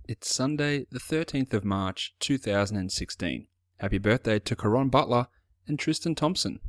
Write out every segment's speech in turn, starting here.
It's Sunday, the 13th of March, 2016. Happy birthday to Caron Butler and Tristan Thompson.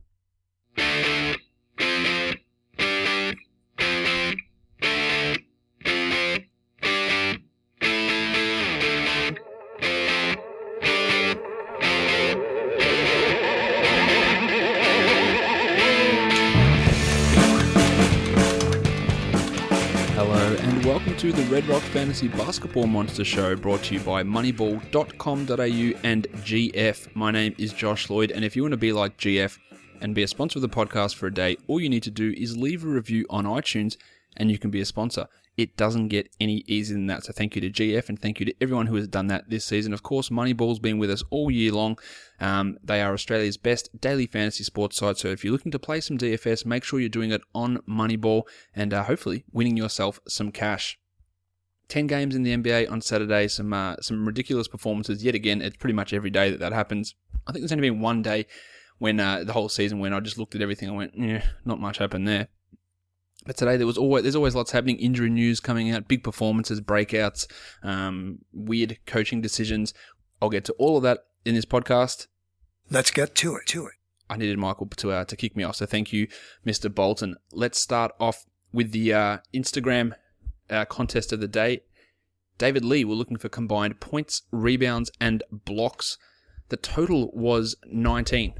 Hello and welcome to the Red Rock Fantasy Basketball Monster Show, brought to you by Moneyball.com.au and GF. My name is Josh Lloyd, and if you want to be like GF and be a sponsor of the podcast for a day, all you need to do is leave a review on iTunes and you can be a sponsor. It doesn't get any easier than that, so thank you to GF and thank you to everyone who has done that this season. Of course, Moneyball's been with us all year long. They are Australia's best daily fantasy sports site, so if you're looking to play some DFS, make sure you're doing it on Moneyball and hopefully winning yourself some cash. 10 games in the NBA on Saturday, some ridiculous performances. Yet again, it's pretty much every day that happens. I think there's only been one day when the whole season when I just looked at everything and went, not much happened there. But today there's always lots happening. Injury news coming out, big performances, breakouts, weird coaching decisions. I'll get to all of that in this podcast. Let's get to it. I needed Michael to kick me off, so thank you, Mr. Bolton. Let's start off with the Instagram contest of the day. David Lee, we're looking for combined points, rebounds, and blocks. The total was 19.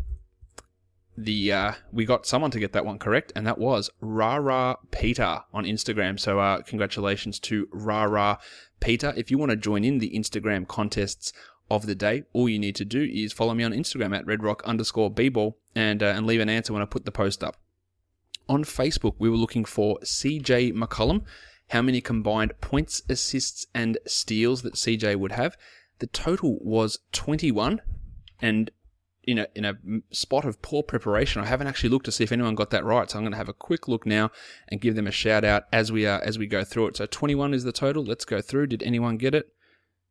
We got someone to get that one correct, and that was Rara Peter on Instagram. So congratulations to Rara Peter. If you want to join in the Instagram contests of the day, all you need to do is follow me on Instagram at redrock_bball and leave an answer when I put the post up. On Facebook, we were looking for CJ McCollum. How many combined points, assists, and steals that CJ would have? The total was 21, and in a spot of poor preparation, I haven't actually looked to see if anyone got that right, so I'm going to have a quick look now and give them a shout out as we go through it. So 21 is the total. Let's go through. Did anyone get it?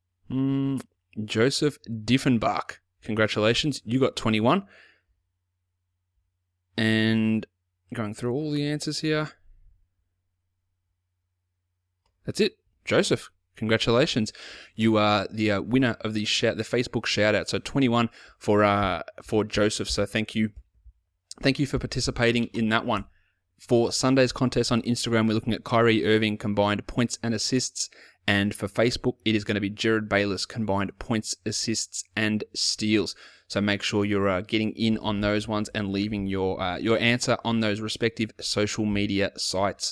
Joseph Diffenbach. Congratulations, you got 21. And going through all the answers here. That's it, Joseph. Congratulations. You are the winner of the Facebook shout-out. So 21 for Joseph. So thank you. Thank you for participating in that one. For Sunday's contest on Instagram, we're looking at Kyrie Irving combined points and assists. And for Facebook, it is going to be Jared Bayless combined points, assists, and steals. So make sure you're getting in on those ones and leaving your answer on those respective social media sites.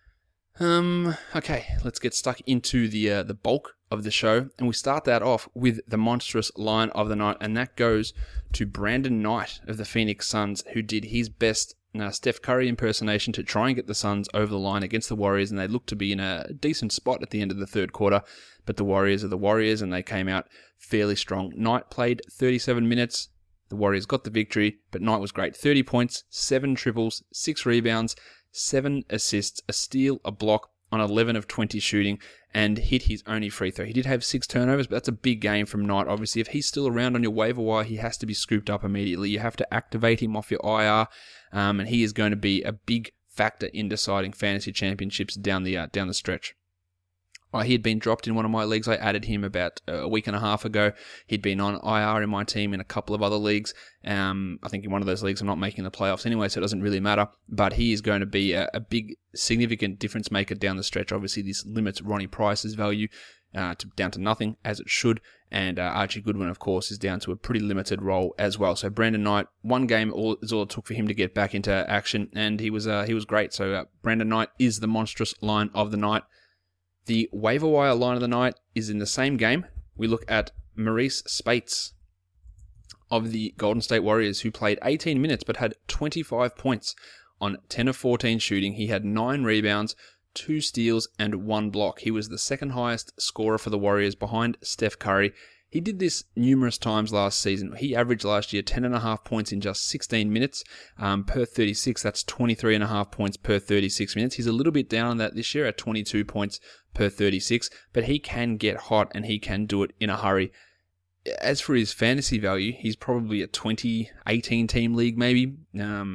Okay, let's get stuck into the bulk of the show, and we start that off with the monstrous line of the night, and that goes to Brandon Knight of the Phoenix Suns, who did his best Steph Curry impersonation to try and get the Suns over the line against the Warriors, and they looked to be in a decent spot at the end of the third quarter, but the Warriors are the Warriors, and they came out fairly strong. Knight played 37 minutes. The Warriors got the victory, but Knight was great. 30 points, 7 triples, 6 rebounds, 7 assists, a steal, a block on 11 of 20 shooting, and hit his only free throw. He did have 6 turnovers, but that's a big game from Knight. Obviously, if he's still around on your waiver wire, he has to be scooped up immediately. You have to activate him off your IR, and he is going to be a big factor in deciding fantasy championships down the stretch. He had been dropped in one of my leagues. I added him about a week and a half ago. He'd been on IR in my team in a couple of other leagues. I think in one of those leagues I'm not making the playoffs anyway, so it doesn't really matter. But he is going to be a big, significant difference maker down the stretch. Obviously, this limits Ronnie Price's value down to nothing, as it should. And Archie Goodwin, of course, is down to a pretty limited role as well. So Brandon Knight, one game is all it took for him to get back into action, and he was great. So Brandon Knight is the monstrous line of the night. The waiver wire line of the night is in the same game. We look at Maurice Spates of the Golden State Warriors, who played 18 minutes but had 25 points on 10 of 14 shooting. He had 9 rebounds, 2 steals, and 1 block. He was the second highest scorer for the Warriors behind Steph Curry. He did this numerous times last season. He averaged last year 10.5 points in just 16 minutes per 36. That's 23.5 points per 36 minutes. He's a little bit down on that this year at 22 points per 36, but he can get hot and he can do it in a hurry. As for his fantasy value, he's probably a 20, 18 team league maybe.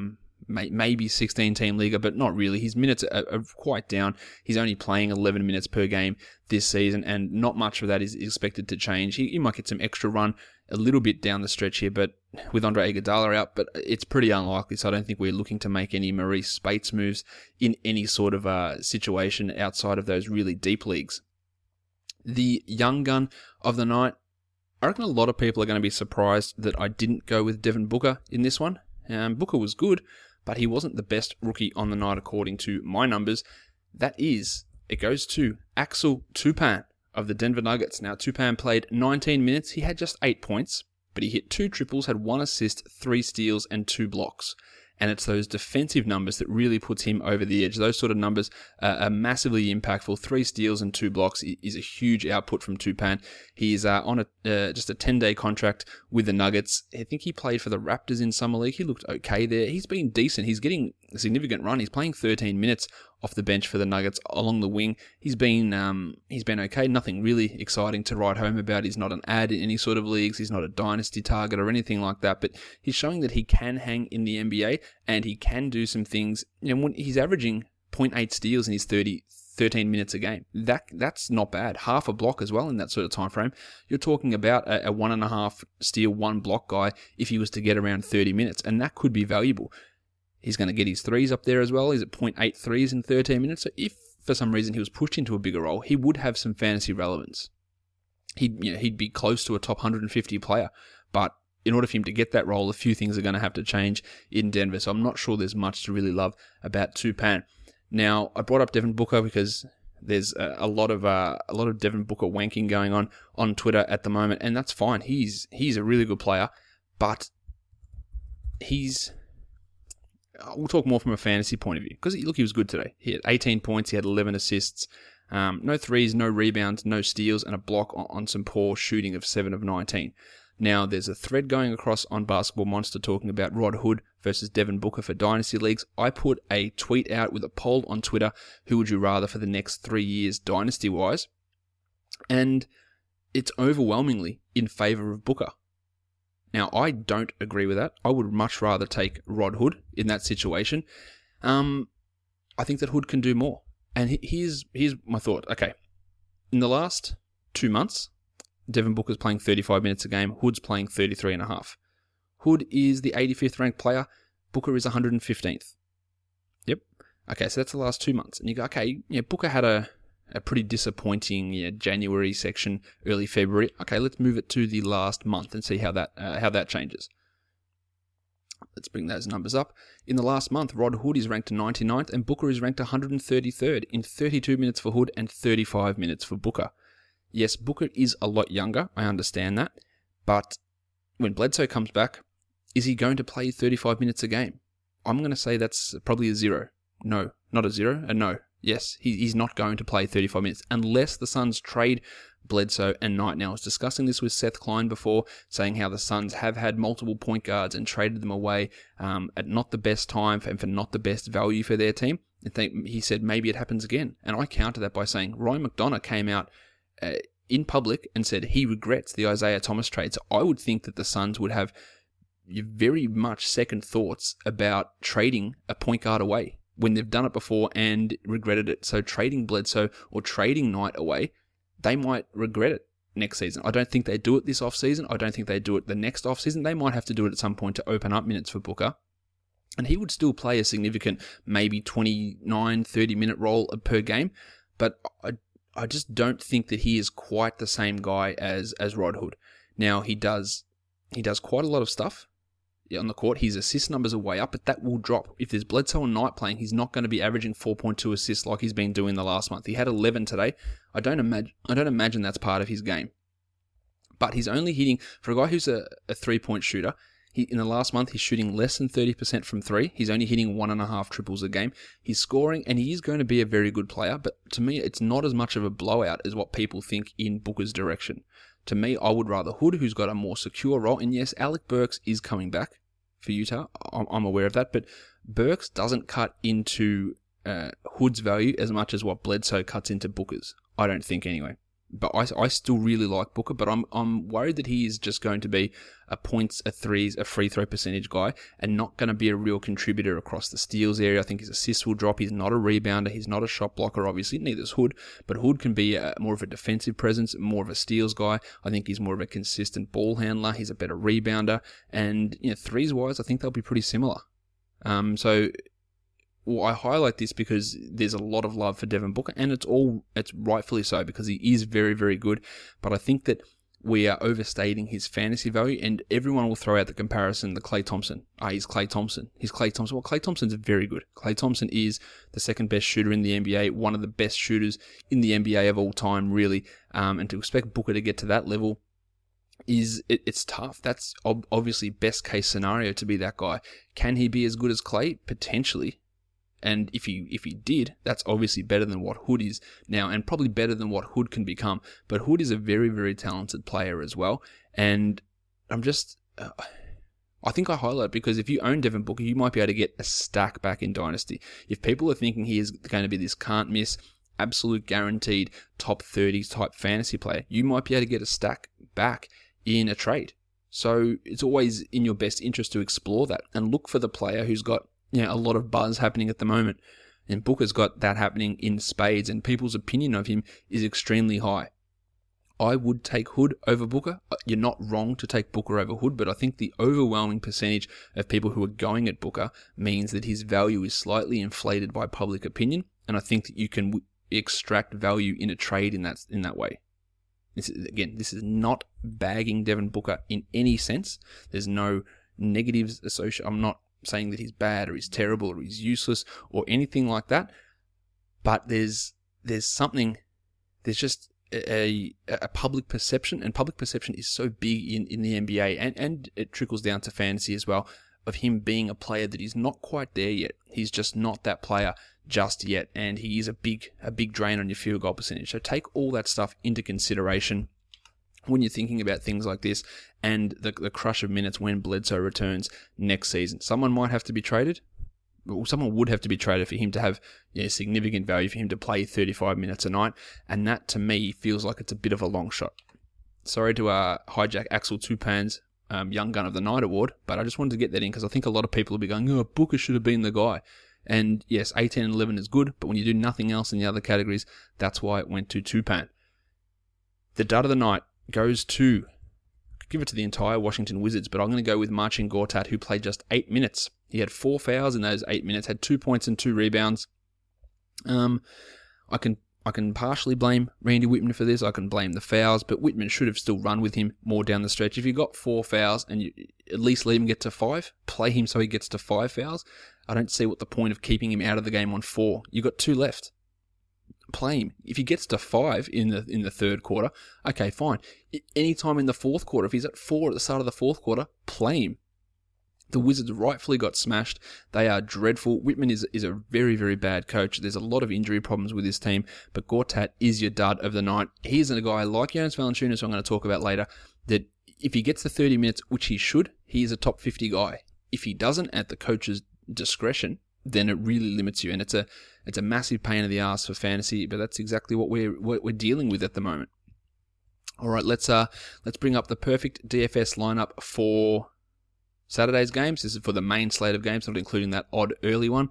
maybe 16-team leaguer, but not really. His minutes are quite down. He's only playing 11 minutes per game this season, and not much of that is expected to change. He might get some extra run a little bit down the stretch here, but with Andre Iguodala out, but it's pretty unlikely, so I don't think we're looking to make any Maurice Spates moves in any sort of situation outside of those really deep leagues. The young gun of the night, I reckon a lot of people are going to be surprised that I didn't go with Devin Booker in this one. Booker was good, but he wasn't the best rookie on the night according to my numbers. It goes to Axel Tupan of the Denver Nuggets. Now, Tupan played 19 minutes. He had just 8 points, but he hit 2 triples, had 1 assist, 3 steals, and 2 blocks. And it's those defensive numbers that really puts him over the edge. Those sort of numbers are massively impactful. 3 steals and 2 blocks is a huge output from Tupan. He's on just a 10-day contract with the Nuggets. I think he played for the Raptors in Summer League. He looked okay there. He's been decent. He's getting a significant run. He's playing 13 minutes off the bench for the Nuggets along the wing. He's been okay. Nothing really exciting to write home about. He's not an ad in any sort of leagues. He's not a dynasty target or anything like that. But he's showing that he can hang in the NBA and he can do some things. When he's averaging 0.8 steals in his 13 minutes a game. That's not bad. Half a block as well in that sort of time frame. You're talking about a 1.5 steal, 1 block guy if he was to get around 30 minutes, and that could be valuable. He's going to get his threes up there as well. He's at 0.8 threes in 13 minutes. So if for some reason he was pushed into a bigger role, he would have some fantasy relevance. He'd be close to a top 150 player. But in order for him to get that role, a few things are going to have to change in Denver. So I'm not sure there's much to really love about Tupan. Now, I brought up Devin Booker because there's a lot of Devin Booker wanking going on Twitter at the moment, and that's fine. He's a really good player, but we'll talk more from a fantasy point of view. Because, look, he was good today. He had 18 points, he had 11 assists, no threes, no rebounds, no steals, and a block on some poor shooting of 7 of 19. Now, there's a thread going across on Basketball Monster talking about Rod Hood versus Devin Booker for Dynasty Leagues. I put a tweet out with a poll on Twitter, who would you rather for the next 3 years Dynasty-wise? And it's overwhelmingly in favour of Booker. Now, I don't agree with that. I would much rather take Rod Hood in that situation. I think that Hood can do more. And here's my thought. Okay, in the last 2 months, Devin Booker's playing 35 minutes a game. Hood's playing 33.5. Hood is the 85th ranked player. Booker is 115th. Yep. Okay, so that's the last 2 months. And you go, okay, Booker had a pretty disappointing January section, early February. Okay, let's move it to the last month and see how that changes. Let's bring those numbers up. In the last month, Rod Hood is ranked 99th and Booker is ranked 133rd in 32 minutes for Hood and 35 minutes for Booker. Yes, Booker is a lot younger, I understand that, but when Bledsoe comes back, is he going to play 35 minutes a game? I'm going to say that's probably a 0. No, not a 0, a no. Yes, he's not going to play 35 minutes unless the Suns trade Bledsoe and Knight. Now, I was discussing this with Seth Klein before, saying how the Suns have had multiple point guards and traded them away at not the best time and for not the best value for their team. He said maybe it happens again. And I counter that by saying Ryan McDonough came out in public and said he regrets the Isaiah Thomas trade. So I would think that the Suns would have very much second thoughts about trading a point guard away when they've done it before and regretted it. So trading Bledsoe or trading Knight away, they might regret it next season. I don't think they do it this offseason. I don't think they do it the next offseason. They might have to do it at some point to open up minutes for Booker. And he would still play a significant, maybe 29, 30-minute role per game. But I just don't think that he is quite the same guy as Rod Hood. Now, he does quite a lot of stuff on the court. His assist numbers are way up, but that will drop. If there's Bledsoe and Knight playing, he's not going to be averaging 4.2 assists like he's been doing the last month. He had 11 today. I don't imagine that's part of his game. But he's only hitting, for a guy who's a 3-point shooter, in the last month, he's shooting less than 30% from 3. He's only hitting 1.5 triples a game. He's scoring, and he is going to be a very good player, but to me, it's not as much of a blowout as what people think in Booker's direction. To me, I would rather Hood, who's got a more secure role, and yes, Alec Burks is coming back for Utah. I'm aware of that, but Burks doesn't cut into Hood's value as much as what Bledsoe cuts into Booker's. I don't think, anyway. But I still really like Booker, but I'm worried that he is just going to be a points, a threes, a free throw percentage guy, and not going to be a real contributor across the steals area. I think his assists will drop. He's not a rebounder. He's not a shot blocker, obviously. Neither is Hood, but Hood can be more of a defensive presence, more of a steals guy. I think he's more of a consistent ball handler. He's a better rebounder, and threes wise, I think they'll be pretty similar. Well, I highlight this because there's a lot of love for Devin Booker, and it's rightfully so because he is very, very good. But I think that we are overstating his fantasy value, and everyone will throw out the comparison to Klay Thompson. He's Klay Thompson. He's Klay Thompson. Well, Klay Thompson's very good. Klay Thompson is the second best shooter in the NBA, one of the best shooters in the NBA of all time, really. And to expect Booker to get to that level it's tough. That's obviously best case scenario to be that guy. Can he be as good as Klay? Potentially. And if he did, that's obviously better than what Hood is now, and probably better than what Hood can become. But Hood is a very, very talented player as well. And I'm just, I think I highlight because if you own Devin Booker, you might be able to get a stack back in Dynasty. If people are thinking he is going to be this can't miss, absolute guaranteed top 30 type fantasy player, you might be able to get a stack back in a trade. So it's always in your best interest to explore that and look for the player who's got a lot of buzz happening at the moment. And Booker's got that happening in spades, and people's opinion of him is extremely high. I would take Hood over Booker. You're not wrong to take Booker over Hood, but I think the overwhelming percentage of people who are going at Booker means that his value is slightly inflated by public opinion, and I think that you can extract value in a trade in that way. This is not bagging Devin Booker in any sense. There's no negatives associated. I'm not saying that he's bad or he's terrible or he's useless or anything like that, but there's something, there's just a public perception, and public perception is so big in the NBA, and it trickles down to fantasy as well, of him being a player that is not quite there yet. He's just not that player just yet, and he is a big drain on your field goal percentage. So take all that stuff into consideration when you're thinking about things like this, and the crush of minutes when Bledsoe returns next season. Someone might have to be traded. Well, someone would have to be traded for him to have significant value, for him to play 35 minutes a night, and that to me feels like it's a bit of a long shot. Sorry to hijack Axel Tupan's Young Gun of the Night award, but I just wanted to get that in because I think a lot of people will be going, Booker should have been the guy. And yes, 18 and 11 is good, but when you do nothing else in the other categories, that's why it went to Tupan. The dud of the night goes to, give it to the entire Washington Wizards, but I'm going to go with Marcin Gortat, who played just 8 minutes. He had 4 fouls in those 8 minutes, had 2 points and 2 rebounds. I can partially blame Randy Whitman for this. I can blame the fouls, but Whitman should have still run with him more down the stretch. If you got 4 fouls and you at least let him get to 5, play him so he gets to 5 fouls. I don't see what the point of keeping him out of the game on 4. You got 2 left. Play him. If he gets to 5 in the third quarter, okay, fine. Anytime in the fourth quarter, if he's at 4 at the start of the fourth quarter, play him. The Wizards rightfully got smashed. They are dreadful. Whitman is a very, very bad coach. There's a lot of injury problems with this team, but Gortat is your dud of the night. He's a guy like Jonas Valanciunas, who I'm going to talk about later, that if he gets the 30 minutes, which he should, he is a top 50 guy. If he doesn't, at the coach's discretion, then it really limits you, and it's a massive pain in the ass for fantasy. But that's exactly what we're dealing with at the moment. All right, let's bring up the perfect DFS lineup for Saturday's games. This is for the main slate of games, not including that odd early one.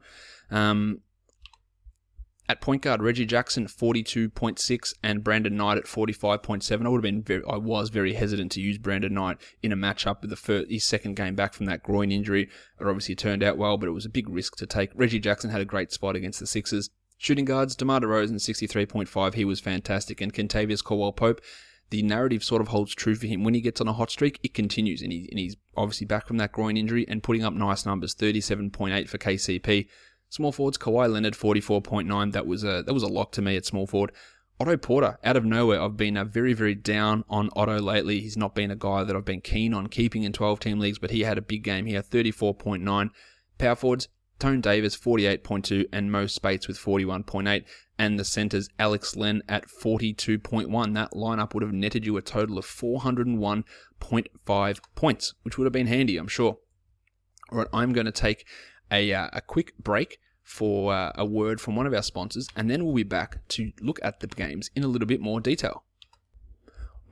At point guard, Reggie Jackson 42.6 and Brandon Knight at 45.7. I was very hesitant to use Brandon Knight in a matchup with his second game back from that groin injury. It obviously turned out well, but it was a big risk to take. Reggie Jackson had a great spot against the Sixers. Shooting guards, DeMar DeRozan 63.5. He was fantastic, and Kentavious Caldwell-Pope. The narrative sort of holds true for him. When he gets on a hot streak, it continues, and he's obviously back from that groin injury and putting up nice numbers. 37.8 for KCP. Small forwards, Kawhi Leonard, 44.9. That was a lock to me at small forward. Otto Porter, out of nowhere, I've been very, very down on Otto lately. He's not been a guy that I've been keen on keeping in 12-team leagues, but he had a big game here, 34.9. Power forwards, Tone Davis, 48.2, and Mo Spates with 41.8. And the centers, Alex Len at 42.1. That lineup would have netted you a total of 401.5 points, which would have been handy, I'm sure. All right, I'm going to take a quick break for a word from one of our sponsors, and then we'll be back to look at the games in a little bit more detail.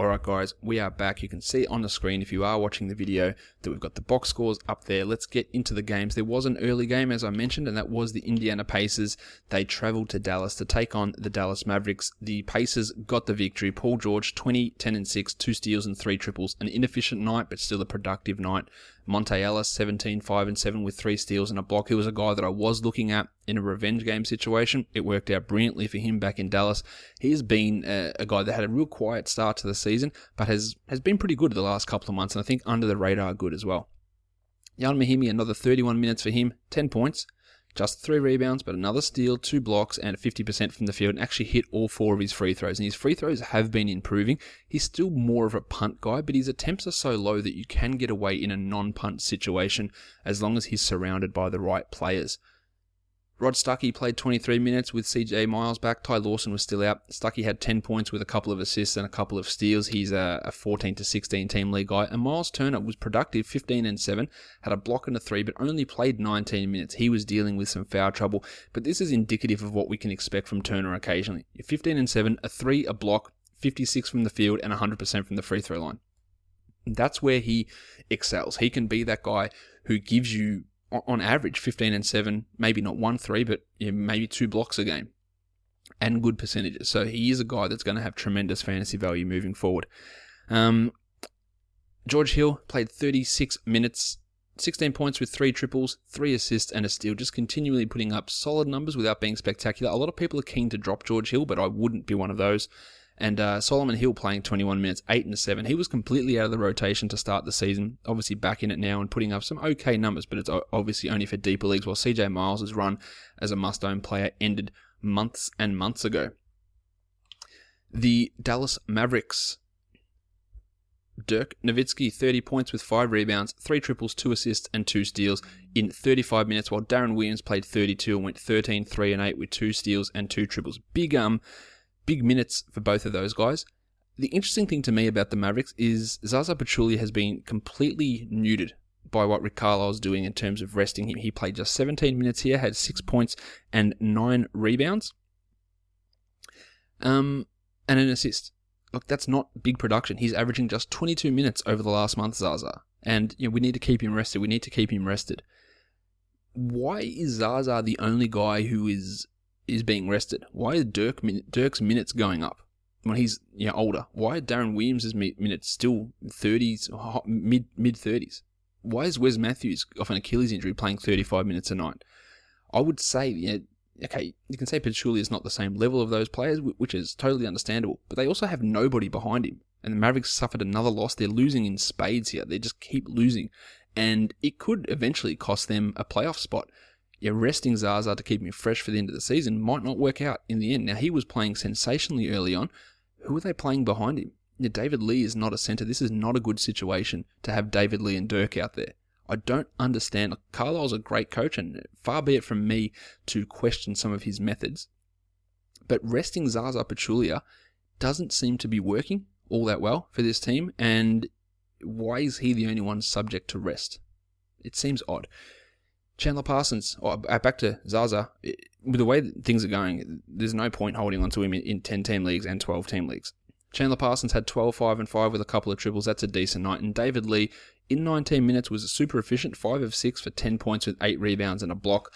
Alright guys, we are back. You can see on the screen if you are watching the video that we've got the box scores up there. Let's get into the games. There was an early game as I mentioned, and that was the Indiana Pacers. They travelled to Dallas to take on the Dallas Mavericks. The Pacers got the victory. Paul George 20, 10 and 6, 2 steals and 3 triples. An inefficient night but still a productive night. Monte Ellis 17, 5 and 7 with 3 steals and a block. He was a guy that I was looking at in a revenge game situation. It worked out brilliantly for him back in Dallas. He has been a guy that had a real quiet start to the season, but has been pretty good the last couple of months, and I think under the radar good as well. Jan Mahimi, another 31 minutes for him, 10 points, just 3 rebounds, but another steal, 2 blocks, and 50% from the field, and actually hit all 4 of his free throws. And his free throws have been improving. He's still more of a punt guy, but his attempts are so low that you can get away in a non-punt situation as long as he's surrounded by the right players. Rod Stuckey played 23 minutes with CJ Miles back. Ty Lawson was still out. Stuckey had 10 points with a couple of assists and a couple of steals. He's a 14 to 16 team league guy. And Miles Turner was productive, 15 and 7, had a block and a 3, but only played 19 minutes. He was dealing with some foul trouble, but this is indicative of what we can expect from Turner occasionally. 15 and 7, a 3, a block, 56 from the field, and 100% from the free throw line. That's where he excels. He can be that guy who gives you, on average, 15 and 7, maybe not 1 3, but maybe 2 blocks a game, and good percentages. So he is a guy that's going to have tremendous fantasy value moving forward. George Hill played 36 minutes, 16 points with 3 triples, 3 assists, and a steal, just continually putting up solid numbers without being spectacular. A lot of people are keen to drop George Hill, but I wouldn't be one of those. And Solomon Hill playing 21 minutes, 8 and 7. He was completely out of the rotation to start the season. Obviously back in it now and putting up some okay numbers, but it's obviously only for deeper leagues, while CJ Miles' run as a must-own player ended months and months ago. The Dallas Mavericks. Dirk Nowitzki, 30 points with 5 rebounds, 3 triples, 2 assists, and 2 steals in 35 minutes, while Darren Williams played 32 and went 13, 3 and 8 with 2 steals and 2 triples. Big minutes for both of those guys. The interesting thing to me about the Mavericks is Zaza Pachulia has been completely neutered by what Rick Carlisle's doing in terms of resting him. He played just 17 minutes here, had 6 points and 9 rebounds, and an assist. Look, that's not big production. He's averaging just 22 minutes over the last month, Zaza, and we need to keep him rested. We need to keep him rested. Why is Zaza the only guy who is being rested? Why is Dirk's minutes going up when he's older? Why are Darren Williams' minutes still 30s, mid 30s? Why is Wes Matthews off an Achilles injury playing 35 minutes a night? I would say, okay, you can say Pachulia is not the same level of those players, which is totally understandable, but they also have nobody behind him. And the Mavericks suffered another loss. They're losing in spades here. They just keep losing, and it could eventually cost them a playoff spot. Resting Zaza to keep him fresh for the end of the season might not work out in the end. Now, he was playing sensationally early on. Who are they playing behind him? David Lee is not a center. This is not a good situation to have David Lee and Dirk out there. I don't understand. Carlisle's a great coach, and far be it from me to question some of his methods. But resting Zaza Pachulia doesn't seem to be working all that well for this team, and why is he the only one subject to rest? It seems odd. Chandler Parsons, back to Zaza, with the way that things are going, there's no point holding on to him in 10-team leagues and 12-team leagues. Chandler Parsons had 12, 5 and 5 with a couple of triples. That's a decent night. And David Lee, in 19 minutes, was super efficient, 5 of 6 for 10 points with 8 rebounds and a block.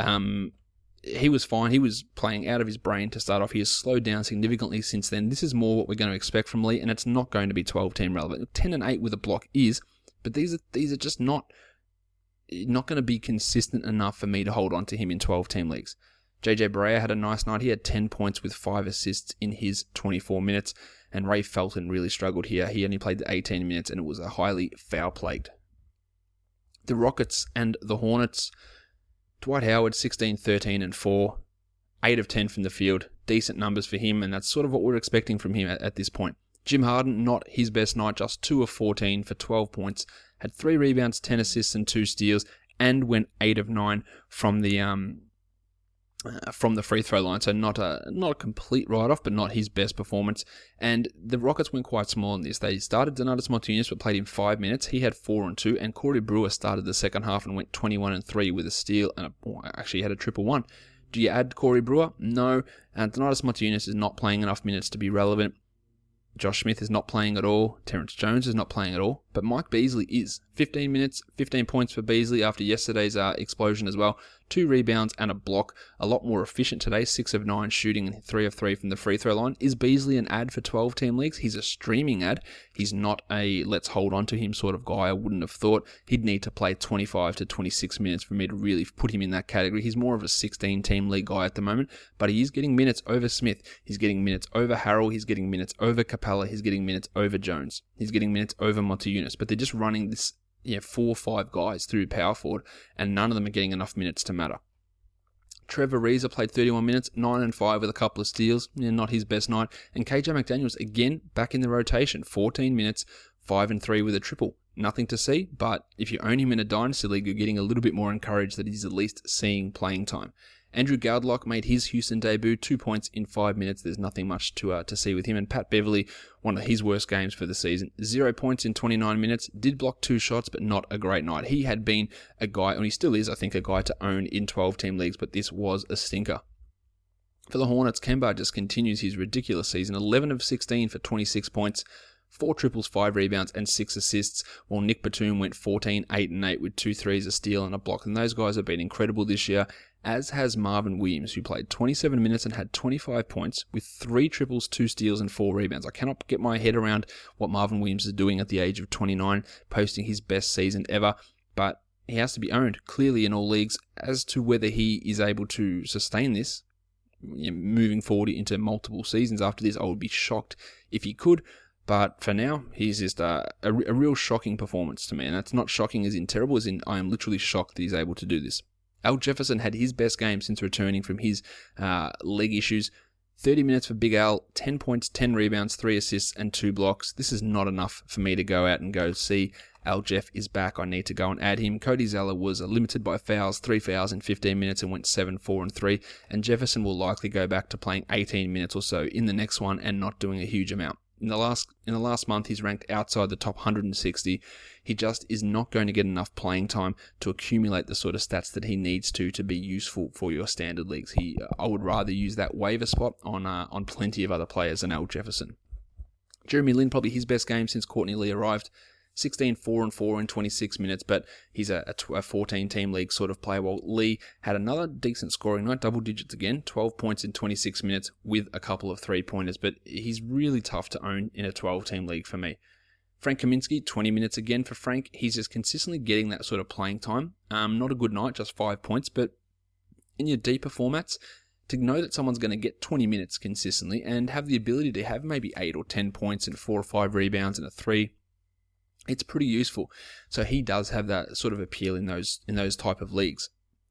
He was fine. He was playing out of his brain to start off. He has slowed down significantly since then. This is more what we're going to expect from Lee, and it's not going to be 12-team relevant. 10 and 8 with a block is, but these are just not going to be consistent enough for me to hold on to him in 12-team leagues. JJ Barea had a nice night. He had 10 points with 5 assists in his 24 minutes, and Ray Felton really struggled here. He only played the 18 minutes, and it was a highly foul-plagued. The Rockets and the Hornets, Dwight Howard, 16, 13, and 4, 8 of 10 from the field. Decent numbers for him, and that's sort of what we're expecting from him at this point. Jim Harden, not his best night, just 2 of 14 for 12 points, had 3 rebounds, 10 assists, and 2 steals, and went 8 of 9 from the free throw line. So not a complete write-off, but not his best performance. And the Rockets went quite small in this. They started Donatas Martinez, but played him 5 minutes. He had 4 and 2, and Corey Brewer started the second half and went 21 and 3 with a steal, and actually had a triple one. Do you add Corey Brewer? No. Donatas Martinez is not playing enough minutes to be relevant. Josh Smith is not playing at all. Terrence Jones is not playing at all. But Mike Beasley is. 15 minutes, 15 points for Beasley after yesterday's explosion as well. 2 rebounds and a block. A lot more efficient today. 6 of 9 shooting and 3 of 3 from the free throw line. Is Beasley an ad for 12-team leagues? He's a streaming ad. He's not a let's hold on to him sort of guy. I wouldn't have thought. He'd need to play 25 to 26 minutes for me to really put him in that category. He's more of a 16-team league guy at the moment. But he is getting minutes over Smith. He's getting minutes over Harrell. He's getting minutes over Capella. He's getting minutes over Jones. He's getting minutes over Montejunas. But they're just running this 4 or 5 guys through power forward, and none of them are getting enough minutes to matter. Trevor Ariza played 31 minutes, 9 and 5 with a couple of steals. Not his best night. And KJ McDaniels, again, back in the rotation. 14 minutes, 5 and 3 with a triple. Nothing to see, but if you own him in a dynasty league, you're getting a little bit more encouraged that he's at least seeing playing time. Andrew Gardlock made his Houston debut, 2 points in 5 minutes. There's nothing much to see with him. And Pat Beverly, one of his worst games for the season. 0 points in 29 minutes. Did block 2 shots, but not a great night. He had been a guy, and he still is, I think, a guy to own in 12-team leagues, but this was a stinker. For the Hornets, Kemba just continues his ridiculous season. 11 of 16 for 26 points. 4 triples, 5 rebounds, and 6 assists, while Nick Batum went 14, 8 and 8 with 2 threes, a steal, and a block. And those guys have been incredible this year, as has Marvin Williams, who played 27 minutes and had 25 points with 3 triples, 2 steals, and 4 rebounds. I cannot get my head around what Marvin Williams is doing at the age of 29, posting his best season ever, but he has to be owned clearly in all leagues. As to whether he is able to sustain this, moving forward into multiple seasons after this, I would be shocked if he could. But for now, he's just a real shocking performance to me. And that's not shocking as in terrible, as in I am literally shocked that he's able to do this. Al Jefferson had his best game since returning from his leg issues. 30 minutes for Big Al, 10 points, 10 rebounds, 3 assists, and 2 blocks. This is not enough for me to go out and go see Al Jeff is back. I need to go and add him. Cody Zeller was limited by fouls, 3 fouls in 15 minutes and went 7, 4, and 3. And Jefferson will likely go back to playing 18 minutes or so in the next one and not doing a huge amount. In the last month, he's ranked outside the top 160. He just is not going to get enough playing time to accumulate the sort of stats that he needs to be useful for your standard leagues. I would rather use that waiver spot on plenty of other players than Al Jefferson. Jeremy Lin, probably his best game since Courtney Lee arrived. 16, 4 and 4 in 26 minutes, but he's a 14-team league sort of player, while Lee had another decent scoring night, double digits again, 12 points in 26 minutes with a couple of 3-pointers, but he's really tough to own in a 12-team league for me. Frank Kaminsky, 20 minutes again for Frank. He's just consistently getting that sort of playing time. Not a good night, just 5 points, but in your deeper formats, to know that someone's going to get 20 minutes consistently and have the ability to have maybe 8 or 10 points and 4 or 5 rebounds and a 3, it's pretty useful. So he does have that sort of appeal in those type of leagues.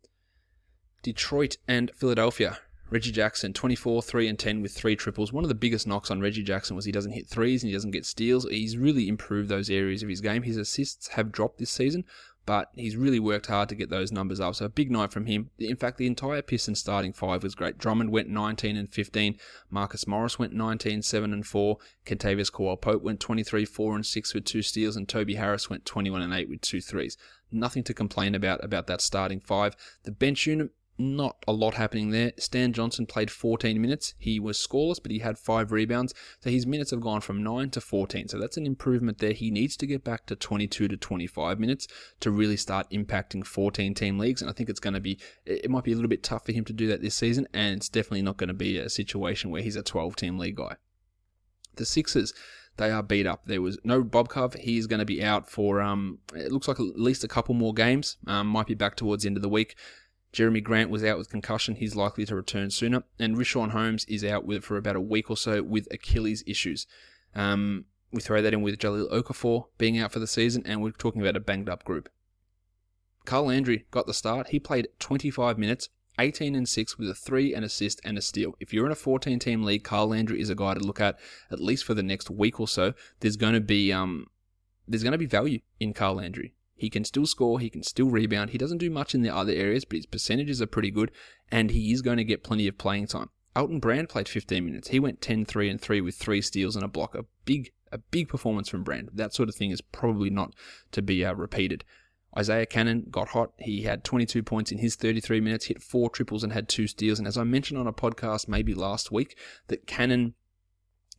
Detroit and Philadelphia. Reggie Jackson, 24, 3 and 10 with 3 triples. One of the biggest knocks on Reggie Jackson was he doesn't hit threes and he doesn't get steals. He's really improved those areas of his game. His assists have dropped this season, but he's really worked hard to get those numbers up. So a big night from him. In fact, the entire Pistons starting 5 was great. Drummond went 19 and 15. Marcus Morris went 19, 7 and 4. Kentavious Caldwell-Pope went 23, 4 and 6 with 2 steals. And Toby Harris went 21 and 8 with 2 threes. Nothing to complain about that starting 5. The bench unit, not a lot happening there. Stan Johnson played 14 minutes. He was scoreless, but he had 5 rebounds. So his minutes have gone from 9 to 14. So that's an improvement there. He needs to get back to 22 to 25 minutes to really start impacting 14-team leagues. And I think it might be a little bit tough for him to do that this season. And it's definitely not going to be a situation where he's a 12-team league guy. The Sixers, they are beat up. There was no Bob Cove. He is going to be out for, it looks like at least a couple more games. Might be back towards the end of the week. Jeremy Grant was out with concussion. He's likely to return sooner. And Richaun Holmes is out for about a week or so with Achilles issues. We throw that in with Jahlil Okafor being out for the season, and we're talking about a banged-up group. Carl Landry got the start. He played 25 minutes, 18 and 6 with a 3, an assist, and a steal. If you're in a 14-team league, Carl Landry is a guy to look at least for the next week or so. There's going to be value in Carl Landry. He can still score, he can still rebound. He doesn't do much in the other areas, but his percentages are pretty good, and he is going to get plenty of playing time. Elton Brand played 15 minutes. He went 10, 3 and 3 with 3 steals and a block. A big performance from Brand. That sort of thing is probably not to be repeated. Isaiah Cannon got hot. He had 22 points in his 33 minutes, hit 4 triples and had 2 steals. And as I mentioned on a podcast maybe last week, that Cannon,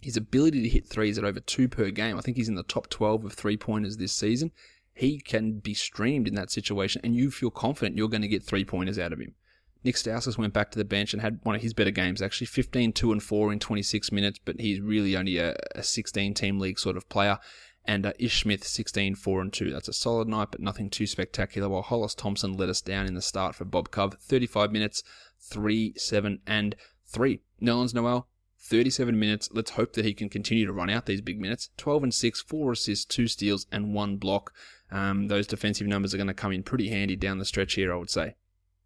His ability to hit threes at over 2 per game, I think he's in the top 12 of 3-pointers this season. He can be streamed in that situation, and you feel confident you're going to get 3-pointers out of him. Nick Stauskas went back to the bench and had one of his better games, actually 15, 2 and 4 in 26 minutes, but he's really only a 16-team league sort of player. And Ish Smith, 16, 4 and 2. That's a solid night, but nothing too spectacular, while Hollis Thompson let us down in the start for Bob Cove. 35 minutes, 3, 7 and 3. Nerlens Noel, 37 minutes. Let's hope that he can continue to run out these big minutes. 12 and 6, 4 assists, 2 steals, and 1 block. Those defensive numbers are going to come in pretty handy down the stretch here, I would say.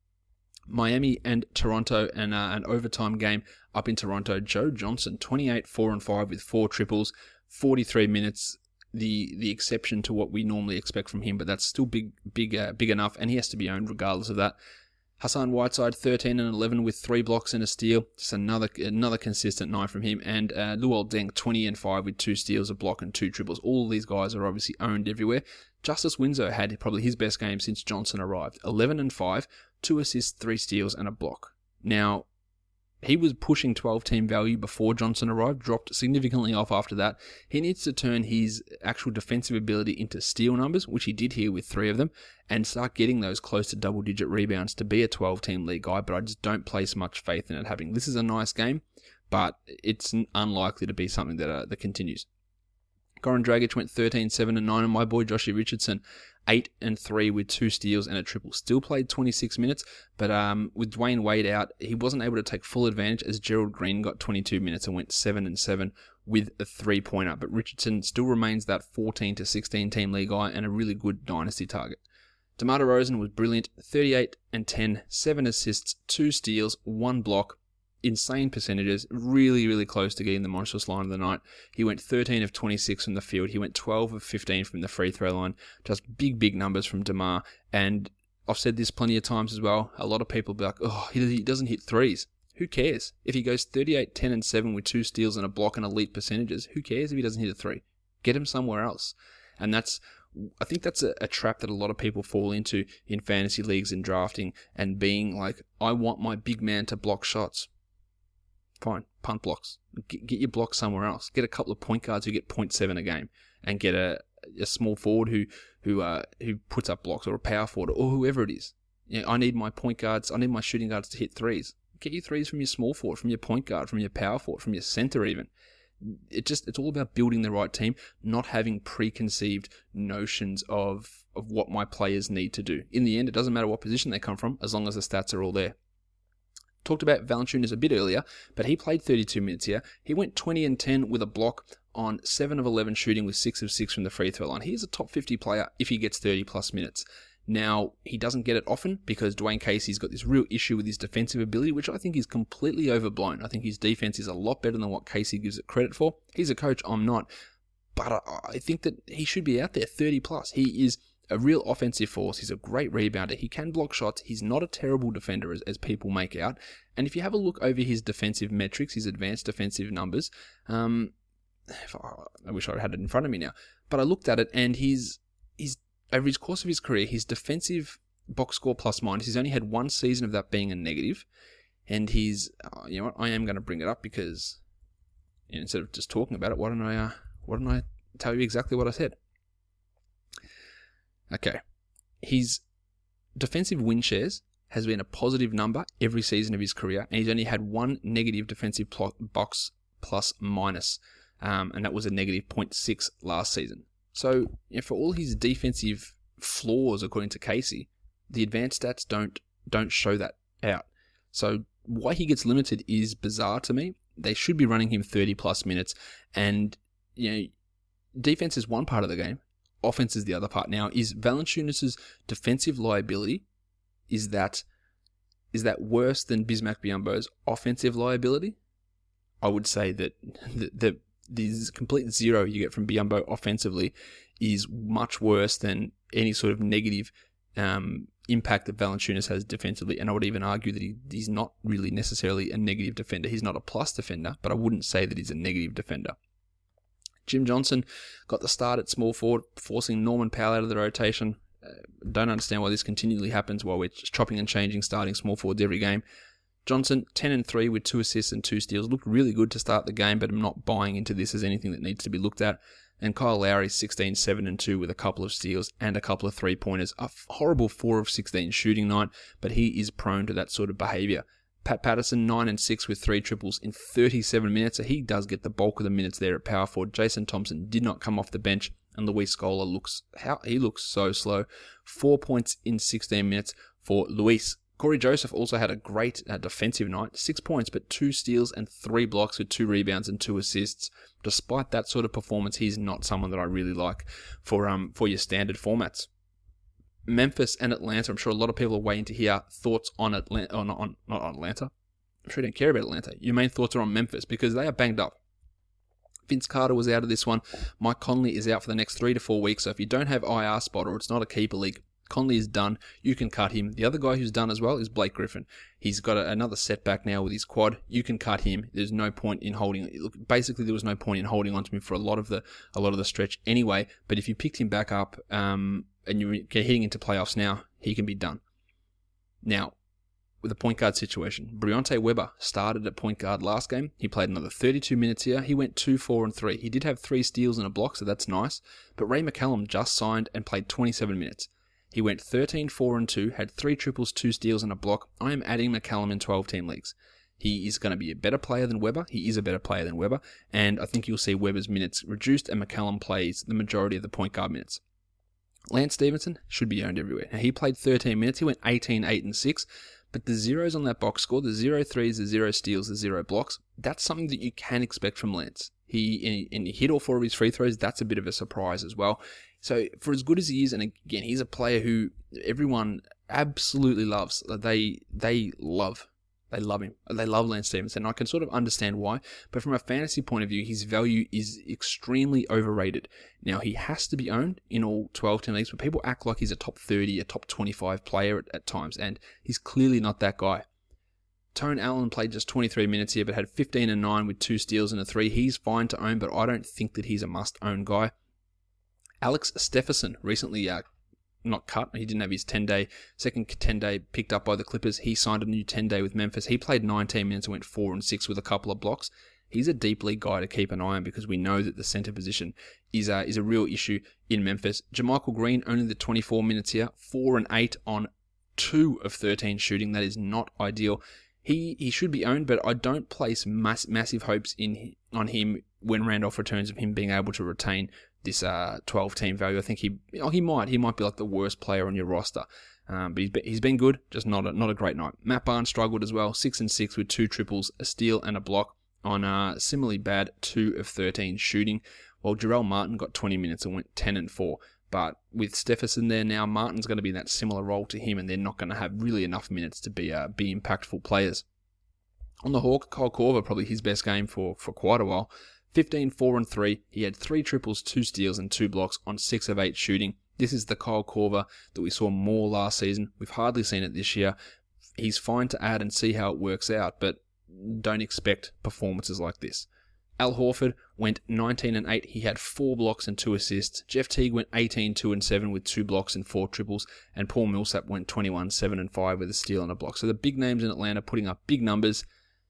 Miami and Toronto, and an overtime game up in Toronto. Joe Johnson, 28, 4 and 5 with 4 triples, 43 minutes. The exception to what we normally expect from him, but that's still big enough, and he has to be owned regardless of that. Hassan Whiteside, 13 and 11 with 3 blocks and a steal. Just another consistent night from him. And Luol Deng, 20 and 5 with 2 steals, a block, and 2 triples. All of these guys are obviously owned everywhere. Justice Winslow had probably his best game since Johnson arrived. 11 and 5, 2 assists, 3 steals, and a block. Now, he was pushing 12-team value before Johnson arrived, dropped significantly off after that. He needs to turn his actual defensive ability into steal numbers, which he did here with 3 of them, and start getting those close to double-digit rebounds to be a 12-team league guy, but I just don't place much faith in it happening. This is a nice game, but it's unlikely to be something that continues. Goran Dragic went 13, 7 and 9, and my boy Joshie Richardson, 8 and 3 with 2 steals and a triple. Still played 26 minutes, but with Dwayne Wade out, he wasn't able to take full advantage as Gerald Green got 22 minutes and went 7 and 7 with a 3-pointer. But Richardson still remains that 14 to 16 team league guy and a really good dynasty target. DeMar DeRozan was brilliant, 38 and 10, 7 assists, 2 steals, 1 block. Insane percentages, really, really close to getting the monstrous line of the night. He went 13 of 26 from the field. He went 12 of 15 from the free throw line. Just big numbers from DeMar. And I've said this plenty of times as well. A lot of people be like, oh, he doesn't hit threes. Who cares? If he goes 38, 10 and 7 with 2 steals and a block and elite percentages, who cares if he doesn't hit a 3? Get him somewhere else. And I think that's a trap that a lot of people fall into in fantasy leagues and drafting, and being like, I want my big man to block shots. Fine, punt blocks. Get your blocks somewhere else. Get a couple of point guards who get 0.7 a game, and get a small forward who puts up blocks, or a power forward, or whoever it is. You know, I need my point guards. I need my shooting guards to hit threes. Get your threes from your small forward, from your point guard, from your power forward, from your center even. It's all about building the right team, not having preconceived notions of what my players need to do. In the end, it doesn't matter what position they come from, as long as the stats are all there. Talked about Valanciunas a bit earlier, but he played 32 minutes here. He went 20 and 10 with a block on 7 of 11 shooting with 6 of 6 from the free throw line. He's a top 50 player if he gets 30 plus minutes. Now, he doesn't get it often because Dwayne Casey's got this real issue with his defensive ability, which I think is completely overblown. I think his defense is a lot better than what Casey gives it credit for. He's a coach, I'm not. But I think that he should be out there 30 plus. He is a real offensive force. He's a great rebounder. He can block shots. He's not a terrible defender as people make out. And if you have a look over his defensive metrics, his advanced defensive numbers, I wish I had it in front of me now, but I looked at it, and he's over his course of his career, his defensive box score plus minus, he's only had 1 season of that being a negative. And he's, you know what, I am going to bring it up because, you know, instead of just talking about it, why don't I tell you exactly what I said? Okay, his defensive win shares has been a positive number every season of his career, and he's only had 1 negative defensive box plus minus, and that was a negative 0.6 last season. So, you know, for all his defensive flaws, according to Casey, the advanced stats don't show that out. So why he gets limited is bizarre to me. They should be running him 30 plus minutes, and you know, defense is one part of the game. Offense is the other part. Now, is Valanciunas' defensive liability, is that worse than Bismack Biyombo's offensive liability? I would say that the complete zero you get from Biyombo offensively is much worse than any sort of negative impact that Valanciunas has defensively. And I would even argue that he's not really necessarily a negative defender. He's not a plus defender, but I wouldn't say that he's a negative defender. Jim Johnson got the start at small forward, forcing Norman Powell out of the rotation. Don't understand why this continually happens while we're just chopping and changing, starting small forwards every game. Johnson, 10-3 with 2 assists and 2 steals. Looked really good to start the game, but I'm not buying into this as anything that needs to be looked at. And Kyle Lowry, 16-7-2 with a couple of steals and a couple of 3-pointers. A horrible 4 of 16 shooting night, but he is prone to that sort of behaviour. Pat Patterson, 9-6 with 3 triples in 37 minutes, so he does get the bulk of the minutes there at power forward. Jason Thompson did not come off the bench, and Luis Scola looks so slow. 4 points in 16 minutes for Luis. Corey Joseph also had a great defensive night. 6 points, but 2 steals and 3 blocks with 2 rebounds and 2 assists. Despite that sort of performance, he's not someone that I really like for your standard formats. Memphis and Atlanta. I'm sure a lot of people are waiting to hear thoughts on Atlanta. Not on Atlanta. I'm sure you don't care about Atlanta. Your main thoughts are on Memphis because they are banged up. Vince Carter was out of this one. Mike Conley is out for the next 3 to 4 weeks. So if you don't have IR spot or it's not a keeper league, Conley is done. You can cut him. The other guy who's done as well is Blake Griffin. He's got another setback now with his quad. You can cut him. There's no point in holding. Look, basically, there was no point in holding on to him for a lot of the stretch anyway. But if you picked him back up and you're heading into playoffs now, he can be done. Now, with the point guard situation, Briante Weber started at point guard last game. He played another 32 minutes here. He went 2-4-3. He did have 3 steals and a block, so that's nice. But Ray McCallum just signed and played 27 minutes. He went 13-4-2, had 3 triples, 2 steals, and a block. I am adding McCallum in 12-team leagues. He is going to be a better player than Weber. He is a better player than Weber. And I think you'll see Weber's minutes reduced and McCallum plays the majority of the point guard minutes. Lance Stevenson should be owned everywhere. Now, he played 13 minutes. He went 18-8-6. But the zeros on that box score, the 0 threes, the 0 steals, the 0 blocks, that's something that you can expect from Lance. He hit all 4 of his free throws. That's a bit of a surprise as well. So for as good as he is, and again, he's a player who everyone absolutely loves. They love him. They love Lance Stevenson. I can sort of understand why, but from a fantasy point of view, his value is extremely overrated. Now, he has to be owned in all 12-team leagues, but people act like he's a top 30, a top 25 player at times, and he's clearly not that guy. Tone Allen played just 23 minutes here, but had 15-9 with 2 steals and a 3. He's fine to own, but I don't think that he's a must-own guy. Alex Stephenson recently not cut. He didn't have his second 10-day picked up by the Clippers. He signed a new 10-day with Memphis. He played 19 minutes and went 4-6 with a couple of blocks. He's a deep league guy to keep an eye on because we know that the center position is a real issue in Memphis. JaMychal Green, only the 24 minutes here, 4-8 on 2 of 13 shooting. That is not ideal. He should be owned, but I don't place massive hopes on him when Randolph returns of him being able to retain this 12-team value. I think he might be like the worst player on your roster, but he's been good, just not a great night. Matt Barnes struggled as well, 6-6 with 2 triples, a steal and a block on a similarly bad 2 of 13 shooting, while Jarrell Martin got 20 minutes and went 10-4. But with Stephenson there now, Martin's going to be in that similar role to him, and they're not going to have really enough minutes to be impactful players. On the Hawk, Kyle Korver, probably his best game for quite a while. 15-4-3. He had 3 triples, 2 steals, and 2 blocks on 6 of 8 shooting. This is the Kyle Korver that we saw more last season. We've hardly seen it this year. He's fine to add and see how it works out, but don't expect performances like this. Al Horford went 19-8. He had 4 blocks and 2 assists. Jeff Teague went 18-2-7 with 2 blocks and 4 triples. And Paul Millsap went 21-7-5 with a steal and a block. So the big names in Atlanta putting up big numbers.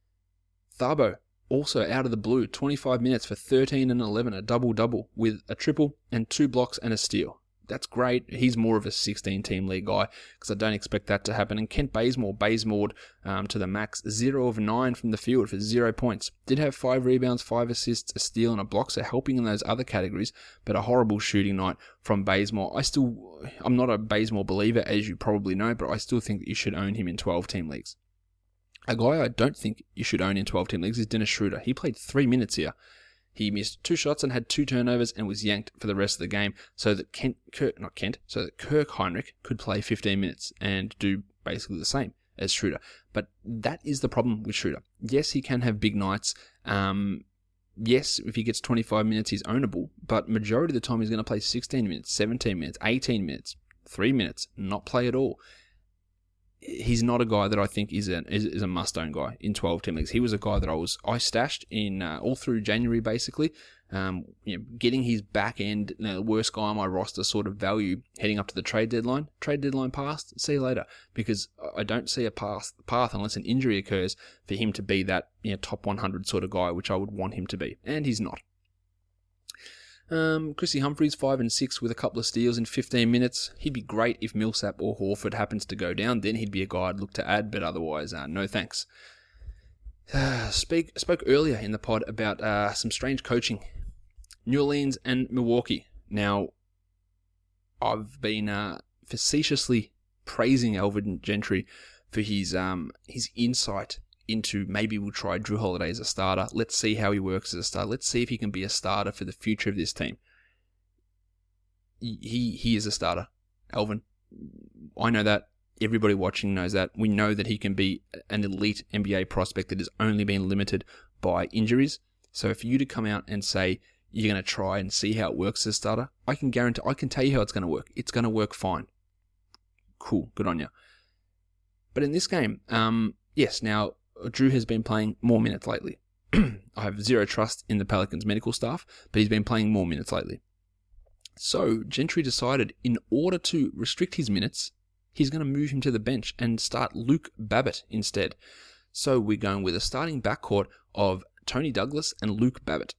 Thabo, also out of the blue, 25 minutes for 13-11, a double-double with a triple and 2 blocks and a steal. That's great. He's more of a 16-team league guy because I don't expect that to happen. And Kent Bazemore'd to the max, 0 of 9 from the field for 0 points. Did have 5 rebounds, 5 assists, a steal, and a block, so helping in those other categories, but a horrible shooting night from Bazemore. I'm not a Bazemore believer, as you probably know, but I still think that you should own him in 12-team leagues. A guy I don't think you should own in 12-team leagues is Dennis Schroeder. He played 3 minutes here. He missed 2 shots and had 2 turnovers and was yanked for the rest of the game so that Kirk Heinrich could play 15 minutes and do basically the same as Schroeder. But that is the problem with Schroeder. Yes, he can have big nights. Yes, if he gets 25 minutes, he's ownable. But majority of the time, he's going to play 16 minutes, 17 minutes, 18 minutes, 3 minutes, not play at all. He's not a guy that I think is a must-own guy in 12-team leagues. He was a guy that I stashed in all through January, basically. Getting his back end, the worst guy on my roster sort of value heading up to the trade deadline. Trade deadline passed, see you later. Because I don't see a path unless an injury occurs for him to be that top 100 sort of guy, which I would want him to be. And he's not. Chrissy Humphries, 5 and 6 with a couple of steals in 15 minutes. He'd be great if Millsap or Horford happens to go down. Then he'd be a guy I'd look to add, but otherwise, no thanks. Spoke earlier in the pod about some strange coaching. New Orleans and Milwaukee. Now, I've been facetiously praising Alvin Gentry for his insight into maybe we'll try Drew Holiday as a starter. Let's see how he works as a starter. Let's see if he can be a starter for the future of this team. He is a starter, Alvin. I know that. Everybody watching knows that. We know that he can be an elite NBA prospect that has only been limited by injuries. So for you to come out and say you're going to try and see how it works as a starter, I can tell you how it's going to work. It's going to work fine. Cool. Good on you. But in this game, yes, now Drew has been playing more minutes lately. I have zero trust in the Pelicans medical staff, but he's been playing more minutes lately. So Gentry decided in order to restrict his minutes, he's going to move him to the bench and start Luke Babbitt instead. So we're going with a starting backcourt of Tony Douglas and Luke Babbitt.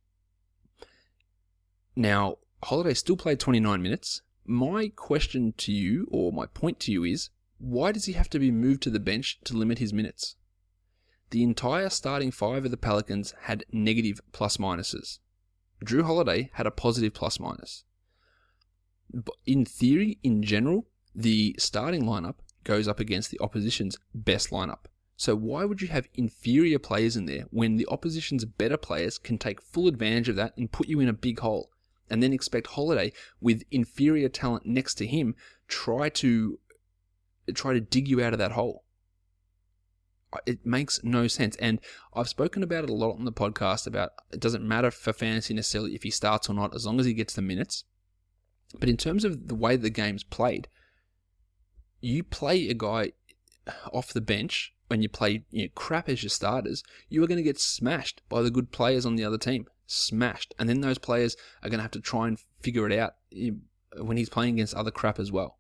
Now, Holiday still played 29 minutes. My question to you, or my point to you is, why does he have to be moved to the bench to limit his minutes? The entire starting five of the Pelicans had negative plus-minuses. Drew Holiday had a positive plus-minus. But in theory, in general, the starting lineup goes up against the opposition's best lineup. So why would you have inferior players in there when the opposition's better players can take full advantage of that and put you in a big hole? And then expect Holiday, with inferior talent next to him, try to dig you out of that hole. It makes no sense. And I've spoken about it a lot on the podcast about it doesn't matter for fantasy necessarily if he starts or not, as long as he gets the minutes. But in terms of the way the game's played, you play a guy off the bench when you play crap as your starters, you are going to get smashed by the good players on the other team. Smashed. And then those players are going to have to try and figure it out when he's playing against other crap as well.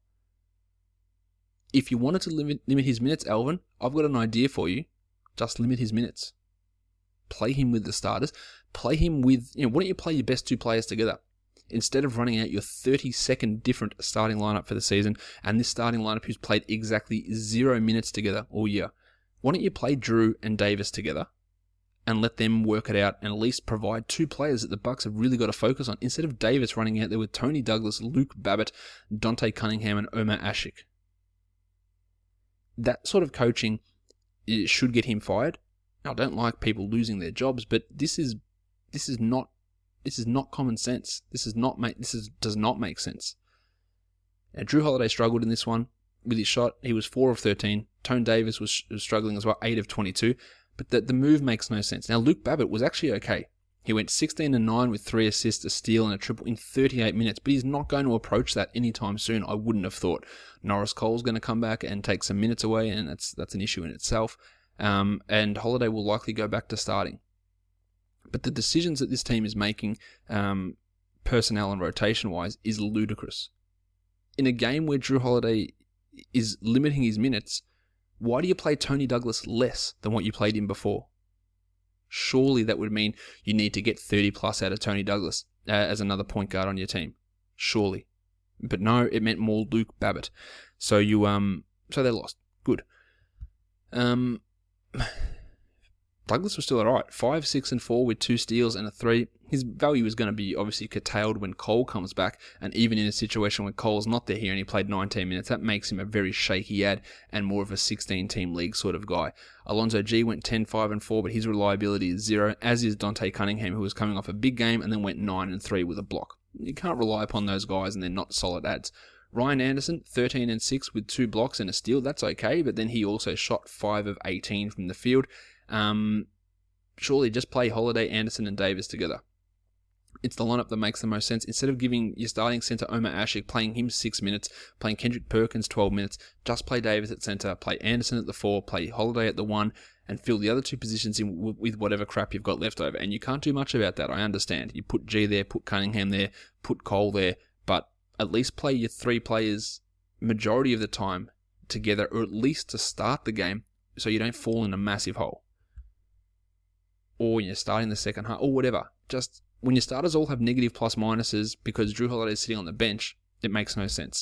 If you wanted to limit his minutes, Alvin, I've got an idea for you. Just limit his minutes. Play him with the starters. Play him with, why don't you play your best two players together? Instead of running out your 32nd different starting lineup for the season, and this starting lineup who's played exactly 0 minutes together all year, why don't you play Drew and Davis together and let them work it out and at least provide two players that the Bucks have really got to focus on, instead of Davis running out there with Tony Douglas, Luke Babbitt, Dante Cunningham, and Omer Asik. That sort of coaching should get him fired. Now, I don't like people losing their jobs, but this is not common sense. This does not make sense. Now, Drew Holiday struggled in this one with his shot. He was 4 of 13. Tone Davis was struggling as well, 8 of 22. But the move makes no sense. Now, Luke Babbitt was actually okay. He went 16 and 9 with 3 assists, a steal, and a triple in 38 minutes. But he's not going to approach that anytime soon. I wouldn't have thought. Norris Cole's going to come back and take some minutes away, and that's an issue in itself. And Holiday will likely go back to starting. But the decisions that this team is making, personnel and rotation-wise, is ludicrous. In a game where Drew Holiday is limiting his minutes, why do you play Tony Douglas less than what you played him before? Surely that would mean you need to get 30 plus out of Tony Douglas as another point guard on your team. Surely. But no, it meant more Luke Babbitt. So they lost. Good. Douglas was still alright. 5, 6, and 4 with 2 steals and a 3. His value is going to be obviously curtailed when Cole comes back, and even in a situation when Cole's not there here and he played 19 minutes, that makes him a very shaky ad and more of a 16-team league sort of guy. Alonzo G went 10, 5, and 4, but his reliability is 0, as is Dante Cunningham, who was coming off a big game and then went 9 and 3 with a block. You can't rely upon those guys and they're not solid ads. Ryan Anderson, 13 and 6 with 2 blocks and a steal, that's okay, but then he also shot 5 of 18 from the field. Surely just play Holiday, Anderson, and Davis together. It's the lineup that makes the most sense. Instead of giving your starting centre Omar Ashik, playing him 6 minutes, playing Kendrick Perkins 12 minutes, just play Davis at centre, play Anderson at the 4, play Holiday at the 1, and fill the other 2 positions in with whatever crap you've got left over. And you can't do much about that, I understand. You put G there, put Cunningham there, put Cole there, but at least play your 3 players majority of the time together, or at least to start the game, so you don't fall in a massive hole. Or you're starting the second half, or whatever. Just when your starters all have negative plus minuses because Drew Holiday is sitting on the bench, it makes no sense.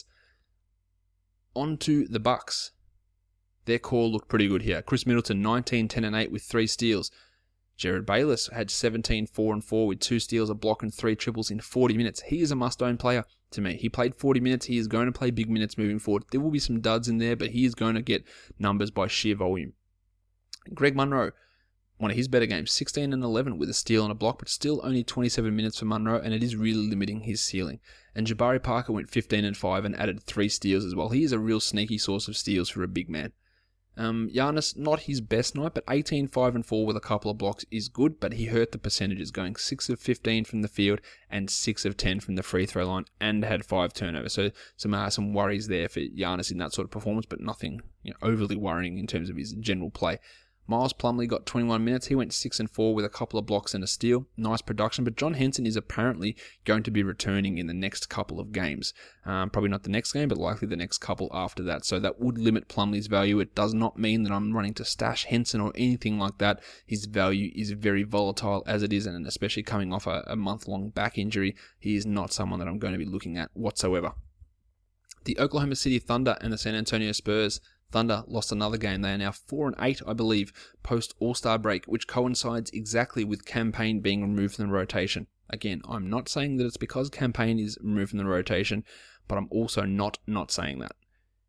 On to the Bucks. Their core looked pretty good here. Chris Middleton, 19, 10 and 8 with 3 steals. Jared Bayless had 17, 4 and 4 with 2 steals, a block and 3 triples in 40 minutes. He is a must-own player to me. He played 40 minutes. He is going to play big minutes moving forward. There will be some duds in there, but he is going to get numbers by sheer volume. Greg Monroe, one of his better games, 16 and 11 with a steal and a block, but still only 27 minutes for Monroe, and it is really limiting his ceiling. And Jabari Parker went 15 and 5 and added 3 steals as well. He is a real sneaky source of steals for a big man. Giannis, not his best night, but 18, 5 and 4 with a couple of blocks is good, but he hurt the percentages, going 6 of 15 from the field and 6 of 10 from the free throw line, and had 5 turnovers. So some worries there for Giannis in that sort of performance, but nothing overly worrying in terms of his general play. Miles Plumlee got 21 minutes. He went 6 and 4 with a couple of blocks and a steal. Nice production, but John Henson is apparently going to be returning in the next couple of games. Probably not the next game, but likely the next couple after that. So that would limit Plumlee's value. It does not mean that I'm running to stash Henson or anything like that. His value is very volatile as it is, and especially coming off a month-long back injury, he is not someone that I'm going to be looking at whatsoever. The Oklahoma City Thunder and the San Antonio Spurs. Thunder lost another game. They are now 4 and 8, I believe, post All-Star break, which coincides exactly with Cam Payne being removed from the rotation. Again, I'm not saying that it's because Cam Payne is removed from the rotation, but I'm also not saying that.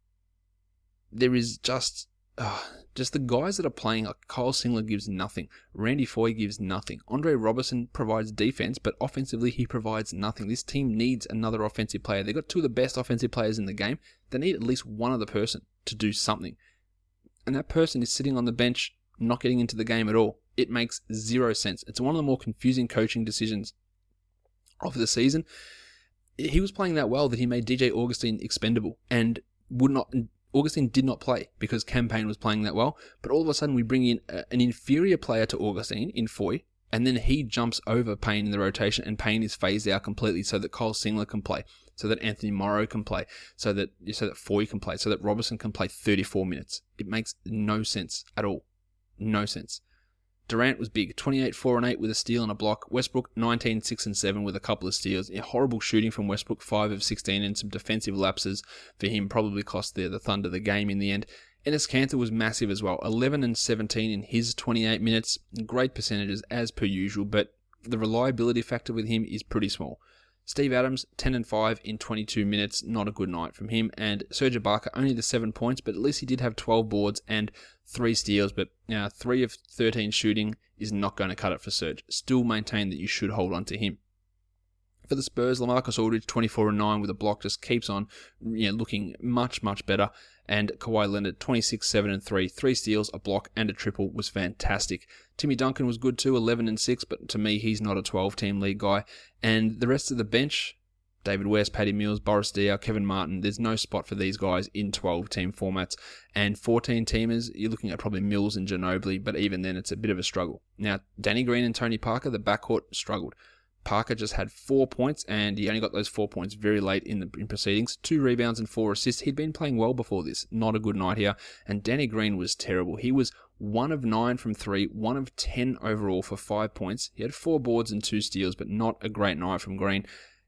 There is just the guys that are playing, like Kyle Singler gives nothing. Randy Foye gives nothing. Andre Robertson provides defense, but offensively he provides nothing. This team needs another offensive player. They've got 2 of the best offensive players in the game. They need at least one other person to do something. And that person is sitting on the bench, not getting into the game at all. It makes 0 sense. It's one of the more confusing coaching decisions of the season. He was playing that well that he made DJ Augustine expendable and Augustine did not play because Cam Payne was playing that well, but all of a sudden we bring in an inferior player to Augustine in Foye, and then he jumps over Payne in the rotation, and Payne is phased out completely so that Kyle Singler can play, so that Anthony Morrow can play, so that Foye can play, so that Robertson can play 34 minutes. It makes no sense at all. No sense. Durant was big, 28, 4 and 8 with a steal and a block. Westbrook, 19, 6 and 7 with a couple of steals. Horrible shooting from Westbrook, 5 of 16, and some defensive lapses for him probably cost the Thunder the game in the end. Enes Kanter was massive as well, 11 and 17 in his 28 minutes. Great percentages as per usual, but the reliability factor with him is pretty small. Steve Adams, 10 and 5 in 22 minutes, not a good night from him. And Serge Ibaka, only the 7 points, but at least he did have 12 boards and 3 steals. But 3 of 13 shooting is not going to cut it for Serge. Still maintain that you should hold on to him. For the Spurs, LaMarcus Aldridge, 24 and 9 with a block, just keeps on looking much, much better. And Kawhi Leonard, 26, 7 and 3, 3 steals, a block, and a triple was fantastic. Timmy Duncan was good too, 11 and 6, but to me, he's not a 12-team league guy. And the rest of the bench, David West, Patty Mills, Boris Diaw, Kevin Martin, there's no spot for these guys in 12-team formats. And 14-teamers, you're looking at probably Mills and Ginobili, but even then, it's a bit of a struggle. Now, Danny Green and Tony Parker, the backcourt struggled. Parker just had 4 points, and he only got those 4 points very late in proceedings. 2 rebounds and 4 assists. He'd been playing well before this. Not a good night here. And Danny Green was terrible. He was 1 of 9 from 3, 1 of 10 overall for 5 points. He had 4 boards and 2 steals, but not a great night from Green.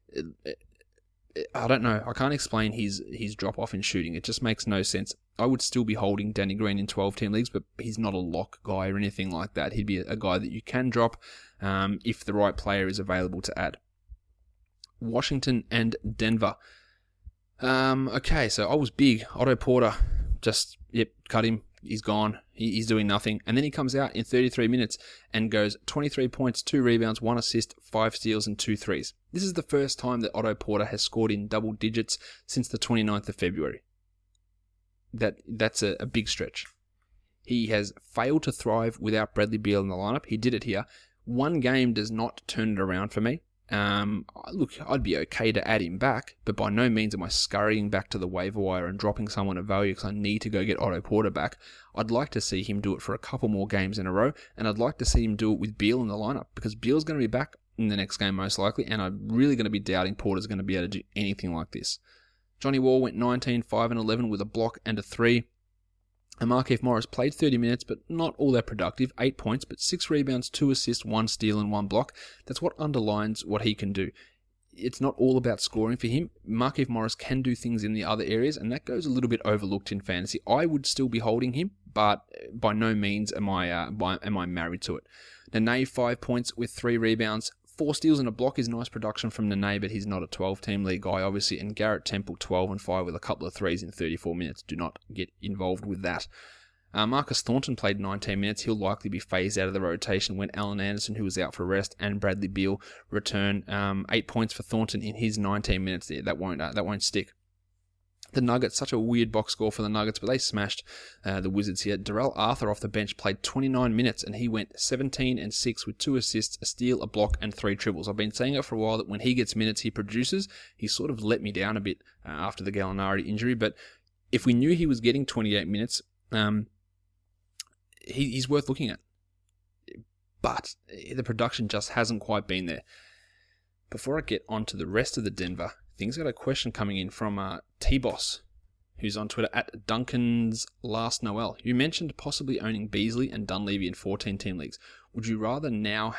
I don't know. I can't explain his drop-off in shooting. It just makes no sense. I would still be holding Danny Green in 12-team leagues, but he's not a lock guy or anything like that. He'd be a guy that you can drop if the right player is available to add. Washington and Denver. Okay, so I was big. Otto Porter, cut him. He's gone. He's doing nothing. And then he comes out in 33 minutes and goes 23 points, 2 rebounds, 1 assist, 5 steals, and 2 threes. This is the first time that Otto Porter has scored in double digits since the 29th of February. That's a big stretch. He has failed to thrive without Bradley Beal in the lineup. He did it here. One game does not turn it around for me. Look, I'd be okay to add him back, but by no means am I scurrying back to the waiver wire and dropping someone of value because I need to go get Otto Porter back. I'd like to see him do it for a couple more games in a row, and I'd like to see him do it with Beal in the lineup, because Beal's going to be back in the next game most likely, and I'm really going to be doubting Porter's going to be able to do anything like this. Johnny Wall went 19, 5 and 11 with a block and a 3. And Markieff Morris played 30 minutes, but not all that productive. 8 points, but 6 rebounds, 2 assists, 1 steal, and 1 block. That's what underlines what he can do. It's not all about scoring for him. Markieff Morris can do things in the other areas, and that goes a little bit overlooked in fantasy. I would still be holding him, but by no means am I married to it. Nene, 5 points with 3 rebounds. 4 steals and a block is nice production from Nene, but he's not a 12-team league guy, obviously. And Garrett Temple, 12 and 5 with a couple of threes in 34 minutes. Do not get involved with that. Marcus Thornton played 19 minutes. He'll likely be phased out of the rotation when Alan Anderson, who was out for rest, and Bradley Beal return. 8 points for Thornton in his 19 minutes there. That won't stick. The Nuggets, such a weird box score for the Nuggets, but they smashed the Wizards here. Darrell Arthur off the bench played 29 minutes, and he went 17 and 6 with 2 assists, a steal, a block, and 3 triples. I've been saying it for a while that when he gets minutes, he produces. He sort of let me down a bit after the Gallinari injury, but if we knew he was getting 28 minutes, he's worth looking at. But the production just hasn't quite been there. Before I get on to the rest of the Denver things, got a question coming in from T-Boss, who's on Twitter at Duncan's Last Noel. You mentioned possibly owning Beasley and Dunleavy in 14-team leagues. Would you now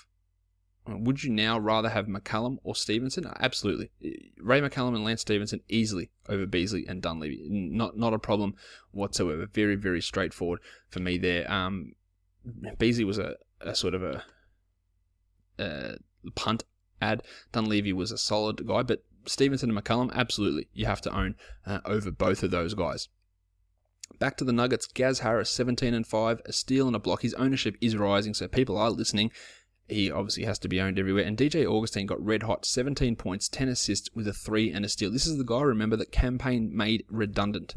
rather have McCallum or Stevenson? Absolutely. Ray McCallum and Lance Stevenson easily over Beasley and Dunleavy. Not a problem whatsoever. Very, very straightforward for me there. Beasley was a sort of a punt ad. Dunleavy was a solid guy, but Stevenson and McCallum, absolutely, you have to own over both of those guys. Back to the Nuggets, Gaz Harris, 17 and 5, a steal and a block. His ownership is rising, so people are listening. He obviously has to be owned everywhere. And DJ Augustine got red hot, 17 points, 10 assists with a 3 and a steal. This is the guy, remember, that campaign made redundant.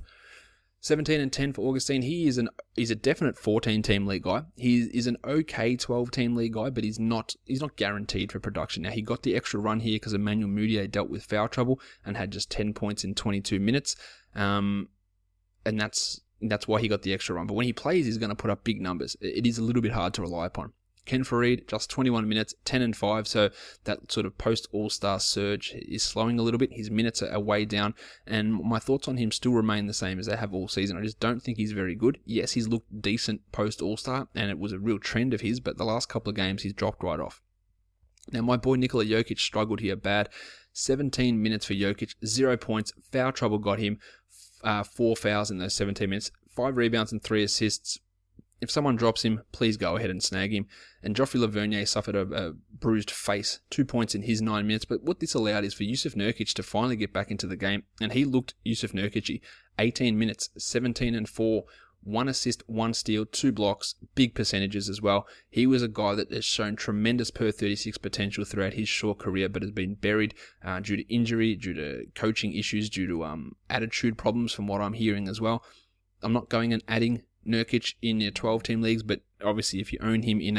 17 and 10 for Augustine. He's a definite 14-team league guy. He is an okay 12-team league guy, but he's not guaranteed for production. Now, he got the extra run here because Emmanuel Mudiay dealt with foul trouble and had just 10 points in 22 minutes. And that's why he got the extra run. But when he plays, he's going to put up big numbers. It is a little bit hard to rely upon. Ken Fareed, just 21 minutes, 10 and 5, so that sort of post-All-Star surge is slowing a little bit. His minutes are way down, and my thoughts on him still remain the same as they have all season. I just don't think he's very good. Yes, he's looked decent post-All-Star, and it was a real trend of his, but the last couple of games he's dropped right off. Now, my boy Nikola Jokic struggled here bad. 17 minutes for Jokic, 0 points, foul trouble got him, 4 fouls in those 17 minutes, 5 rebounds and 3 assists. If someone drops him, please go ahead and snag him. And Joffrey Lavernier suffered a bruised face, 2 points in his 9 minutes. But what this allowed is for Jusuf Nurkic to finally get back into the game. And he looked Jusuf Nurkic-y. 18 minutes, 17 and 4, 1 assist, 1 steal, 2 blocks, big percentages as well. He was a guy that has shown tremendous per 36 potential throughout his short career, but has been buried due to injury, due to coaching issues, due to attitude problems from what I'm hearing as well. I'm not going and adding Nurkic in your 12-team leagues, but obviously if you own him in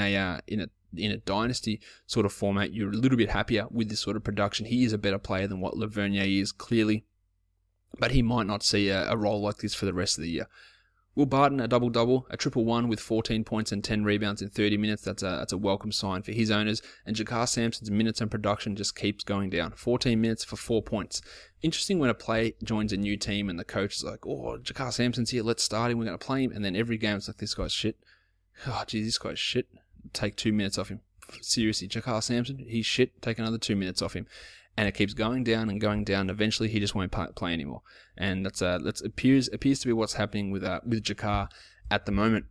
a dynasty sort of format, you're a little bit happier with this sort of production. He is a better player than what Lavernier is, clearly, but he might not see a role like this for the rest of the year. Will Barton, a double-double, a triple-1 with 14 points and 10 rebounds in 30 minutes. That's a welcome sign for his owners. And Jakar Sampson's minutes and production just keeps going down. 14 minutes for 4 points. Interesting when a player joins a new team and the coach is like, oh, Jakar Sampson's here, let's start him, we're going to play him. And then every game it's like, this guy's shit. Oh, geez, this guy's shit. Take 2 minutes off him. Seriously, Jakar Sampson, he's shit. Take another 2 minutes off him. And it keeps going down and going down. Eventually, he just won't play anymore, and that's appears to be what's happening with Jakar at the moment.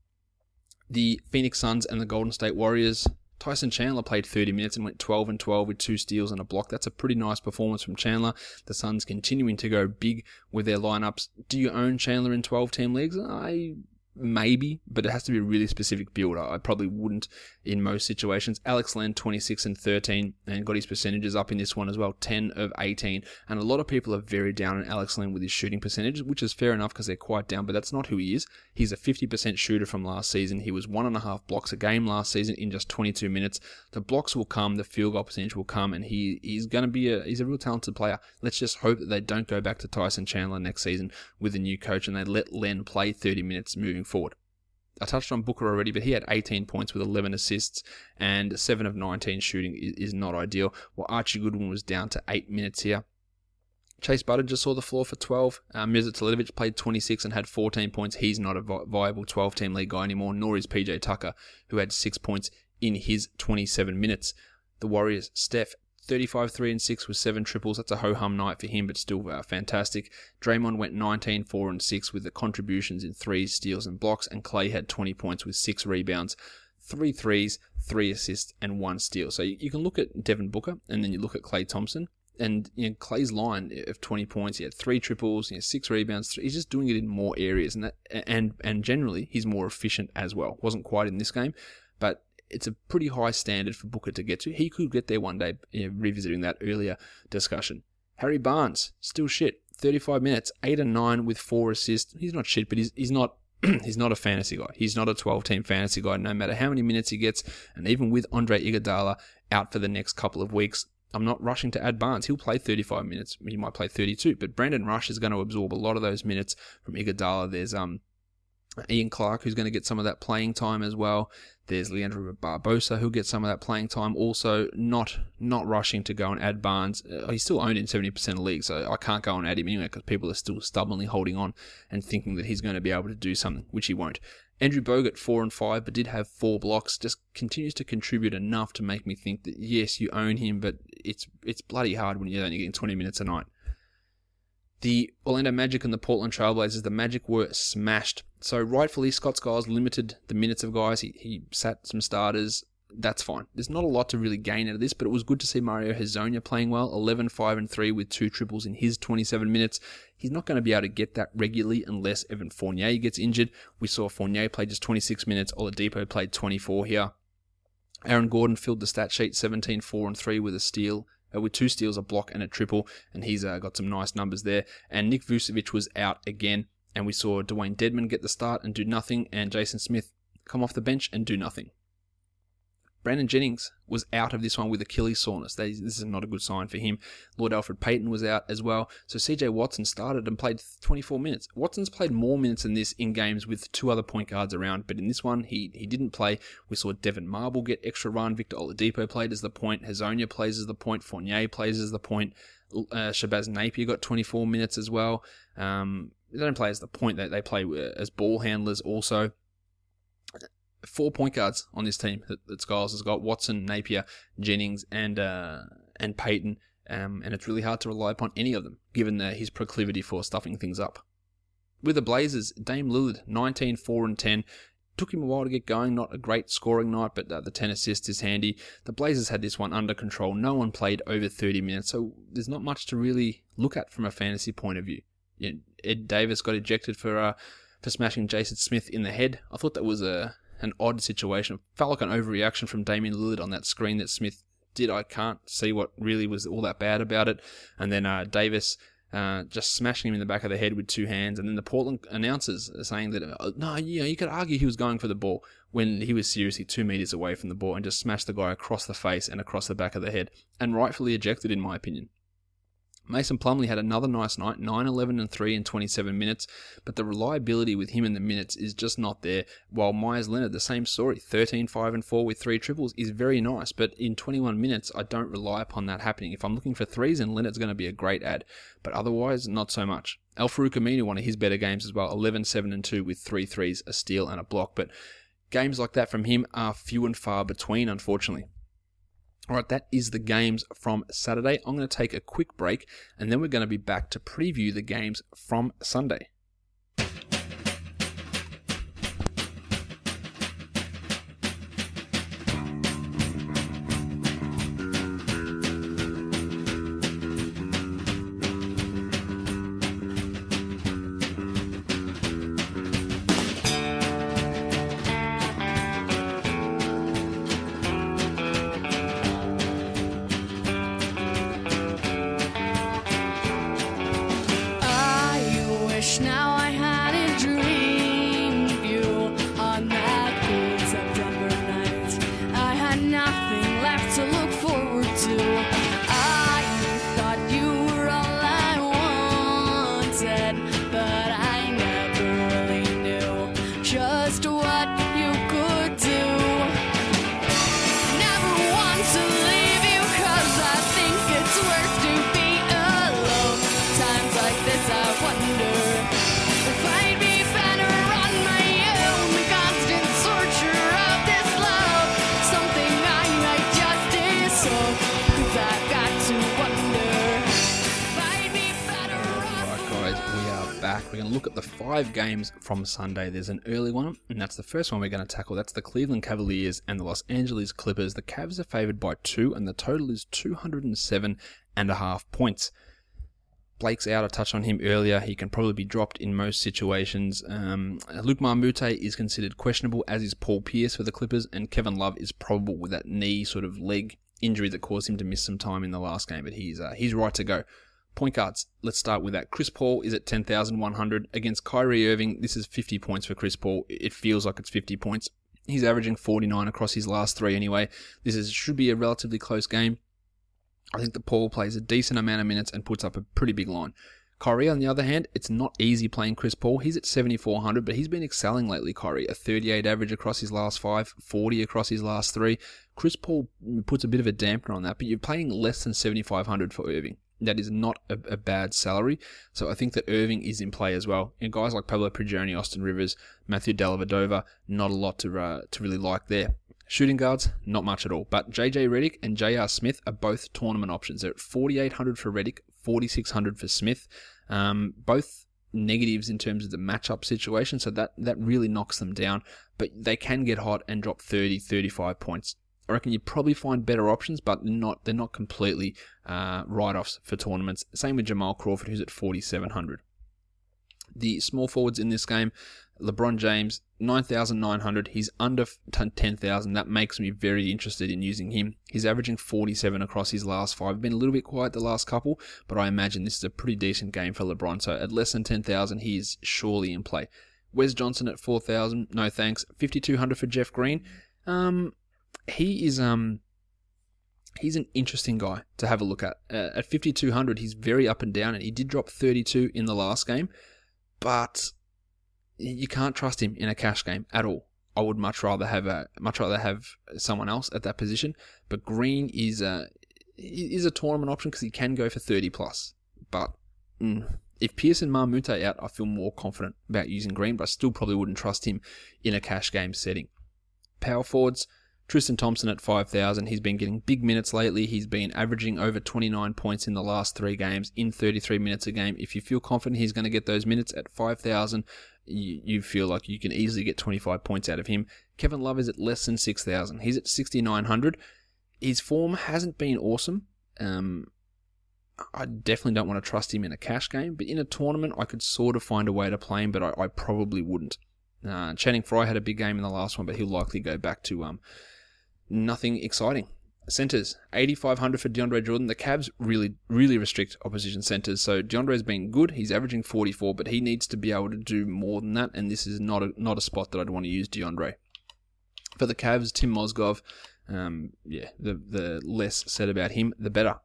The Phoenix Suns and the Golden State Warriors. Tyson Chandler played 30 minutes and went 12 and 12 with 2 steals and a block. That's a pretty nice performance from Chandler. The Suns continuing to go big with their lineups. Do you own Chandler in 12-team leagues? I maybe, but it has to be a really specific build. I probably wouldn't in most situations. Alex Len, 26 and 13, and got his percentages up in this one as well, 10 of 18. And a lot of people are very down on Alex Len with his shooting percentages, which is fair enough because they're quite down, but that's not who he is. He's a 50% shooter from last season. He was 1.5 blocks a game last season in just 22 minutes. The blocks will come, the field goal percentage will come, and he's going to be he's a real talented player. Let's just hope that they don't go back to Tyson Chandler next season with a new coach and they let Len play 30 minutes moving forward. I touched on Booker already, but he had 18 points with 11 assists and 7 of 19 shooting is not ideal. While Archie Goodwin was down to 8 minutes here. Chase Butter just saw the floor for 12. Mirza Teletovic played 26 and had 14 points. He's not a viable 12-team league guy anymore, nor is PJ Tucker, who had 6 points in his 27 minutes. The Warriors, Steph, 35, 3 and 6 with 7 triples. That's a ho-hum night for him, but still fantastic. Draymond went 19, 4 and 6 with the contributions in 3 steals and blocks, and Clay had 20 points with 6 rebounds, 3 threes, 3 assists, and 1 steal. So you can look at Devin Booker, and then you look at Klay Thompson, and Clay's line of 20 points, he had 3 triples, 6 rebounds. He's just doing it in more areas, and generally he's more efficient as well. Wasn't quite in this game, but it's a pretty high standard for Booker to get to. He could get there one day, revisiting that earlier discussion. Harry Barnes, still shit. 35 minutes, 8 and 9 with 4 assists. He's not shit, but he's not he's not a fantasy guy. He's not a 12-team fantasy guy, no matter how many minutes he gets. And even with Andre Iguodala out for the next couple of weeks, I'm not rushing to add Barnes. He'll play 35 minutes. He might play 32, but Brandon Rush is going to absorb a lot of those minutes from Iguodala. There's Ian Clark, who's going to get some of that playing time as well. There's Leandro Barbosa, who'll get some of that playing time. Also, not rushing to go and add Barnes. He's still owned in 70% of leagues, so I can't go and add him anyway because people are still stubbornly holding on and thinking that he's going to be able to do something, which he won't. Andrew Bogut, 4 and 5, but did have 4 blocks. Just continues to contribute enough to make me think that yes, you own him, but it's bloody hard when you're only getting 20 minutes a night. The Orlando Magic and the Portland Trailblazers, the Magic were smashed. So rightfully, Scott Skiles limited the minutes of guys. He sat some starters. That's fine. There's not a lot to really gain out of this, but it was good to see Mario Hezonja playing well. 11, 5 and 3 with 2 triples in his 27 minutes. He's not going to be able to get that regularly unless Evan Fournier gets injured. We saw Fournier play just 26 minutes. Oladipo played 24 here. Aaron Gordon filled the stat sheet, 17, 4 and 3 with a steal. With 2 steals, a block, and a triple, and he's got some nice numbers there. And Nick Vucevic was out again, and we saw Dwayne Dedmon get the start and do nothing, and Jason Smith come off the bench and do nothing. Brandon Jennings was out of this one with Achilles soreness. This is not a good sign for him. Lord Alfred Payton was out as well. So CJ Watson started and played 24 minutes. Watson's played more minutes than this in games with 2 other point guards around, but in this one, he didn't play. We saw Devin Marble get extra run. Victor Oladipo played as the point. Hezonja plays as the point. Fournier plays as the point. Shabazz Napier got 24 minutes as well. They don't play as the point. They play as ball handlers also. 4 point guards on this team that Skiles has got: Watson, Napier, Jennings, and Payton, and it's really hard to rely upon any of them, given his proclivity for stuffing things up. With the Blazers, Dame Lillard, 19, 4 and 10. Took him a while to get going, not a great scoring night, but the 10 assists is handy. The Blazers had this one under control. No one played over 30 minutes, so there's not much to really look at from a fantasy point of view. Ed Davis got ejected for smashing Jason Smith in the head. I thought that was an odd situation. It felt like an overreaction from Damian Lillard on that screen that Smith did. I can't see what really was all that bad about it. And then Davis just smashing him in the back of the head with 2 hands. And then the Portland announcers are saying that, no, you could argue he was going for the ball when he was seriously 2 meters away from the ball and just smashed the guy across the face and across the back of the head. And rightfully ejected, in my opinion. Mason Plumlee had another nice night, 9, 11 and 3 in 27 minutes, but the reliability with him in the minutes is just not there, while Myers Leonard, the same story, 13, 5 and 4 with 3 triples is very nice, but in 21 minutes, I don't rely upon that happening. If I'm looking for threes, then Leonard's going to be a great add, but otherwise, not so much. Al-Farouq Aminu, one of his better games as well, 11, 7 and 2 with 3 threes, a steal and a block, but games like that from him are few and far between, unfortunately. All right, that is the games from Saturday. I'm going to take a quick break, and then we're going to be back to preview the games from Sunday. back. We're going to look at the 5 games from Sunday. There's an early one, and that's the first one we're going to tackle. That's the Cleveland Cavaliers and the Los Angeles Clippers. The Cavs are favored by 2, and the total is 207.5 points. Blake's out. I touched on him earlier. He can probably be dropped in most situations. Luke Marmute is considered questionable, as is Paul Pierce for the Clippers, and Kevin Love is probable with that knee sort of leg injury that caused him to miss some time in the last game, but he's right to go. Point guards, let's start with that. Chris Paul is at 10,100 against Kyrie Irving. This is 50 points for Chris Paul. It feels like it's 50 points. He's averaging 49 across his last 3 anyway. Should be a relatively close game. I think that Paul plays a decent amount of minutes and puts up a pretty big line. Kyrie, on the other hand, it's not easy playing Chris Paul. He's at 7,400, but he's been excelling lately, Kyrie. A 38 average across his last 5, 40 across his last 3. Chris Paul puts a bit of a dampener on that, but you're paying less than 7,500 for Irving. That is not a bad salary. So I think that Irving is in play as well. And guys like Pablo Prigioni, Austin Rivers, Matthew Dellavedova, not a lot to really like there. Shooting guards, not much at all. But JJ Redick and JR Smith are both tournament options. They're at 4,800 for Redick, 4,600 for Smith. Both negatives in terms of the matchup situation, so that really knocks them down. But they can get hot and drop 30, 35 points. I reckon you'd probably find better options, but they're not completely write-offs for tournaments. Same with Jamal Crawford, who's at 4,700. The small forwards in this game, LeBron James, 9,900. He's under 10,000. That makes me very interested in using him. He's averaging 47 across his last 5. Been a little bit quiet the last couple, but I imagine this is a pretty decent game for LeBron. So at less than 10,000, he is surely in play. Wes Johnson at 4,000. No thanks. 5,200 for Jeff Green. He's an interesting guy to have a look at. At 5,200, he's very up and down, and he did drop 32 in the last game, but you can't trust him in a cash game at all. I would much rather have someone else at that position. But Green is a tournament option because he can go for 30 plus. But if Pierce and Marmute out, I feel more confident about using Green, but I still probably wouldn't trust him in a cash game setting. Power forwards. Tristan Thompson at 5,000. He's been getting big minutes lately. He's been averaging over 29 points in the last 3 games in 33 minutes a game. If you feel confident he's going to get those minutes at 5,000, you feel like you can easily get 25 points out of him. Kevin Love is at less than 6,000. He's at 6,900. His form hasn't been awesome. I definitely don't want to trust him in a cash game, but in a tournament, I could sort of find a way to play him, but I probably wouldn't. Channing Frye had a big game in the last one, but he'll likely go back to nothing exciting. Centers, 8,500 for DeAndre Jordan. The Cavs really, really restrict opposition centers. So DeAndre's been good. He's averaging 44, but he needs to be able to do more than that. And this is not a spot that I'd want to use DeAndre. For the Cavs, Tim Mozgov. The less said about him, the better.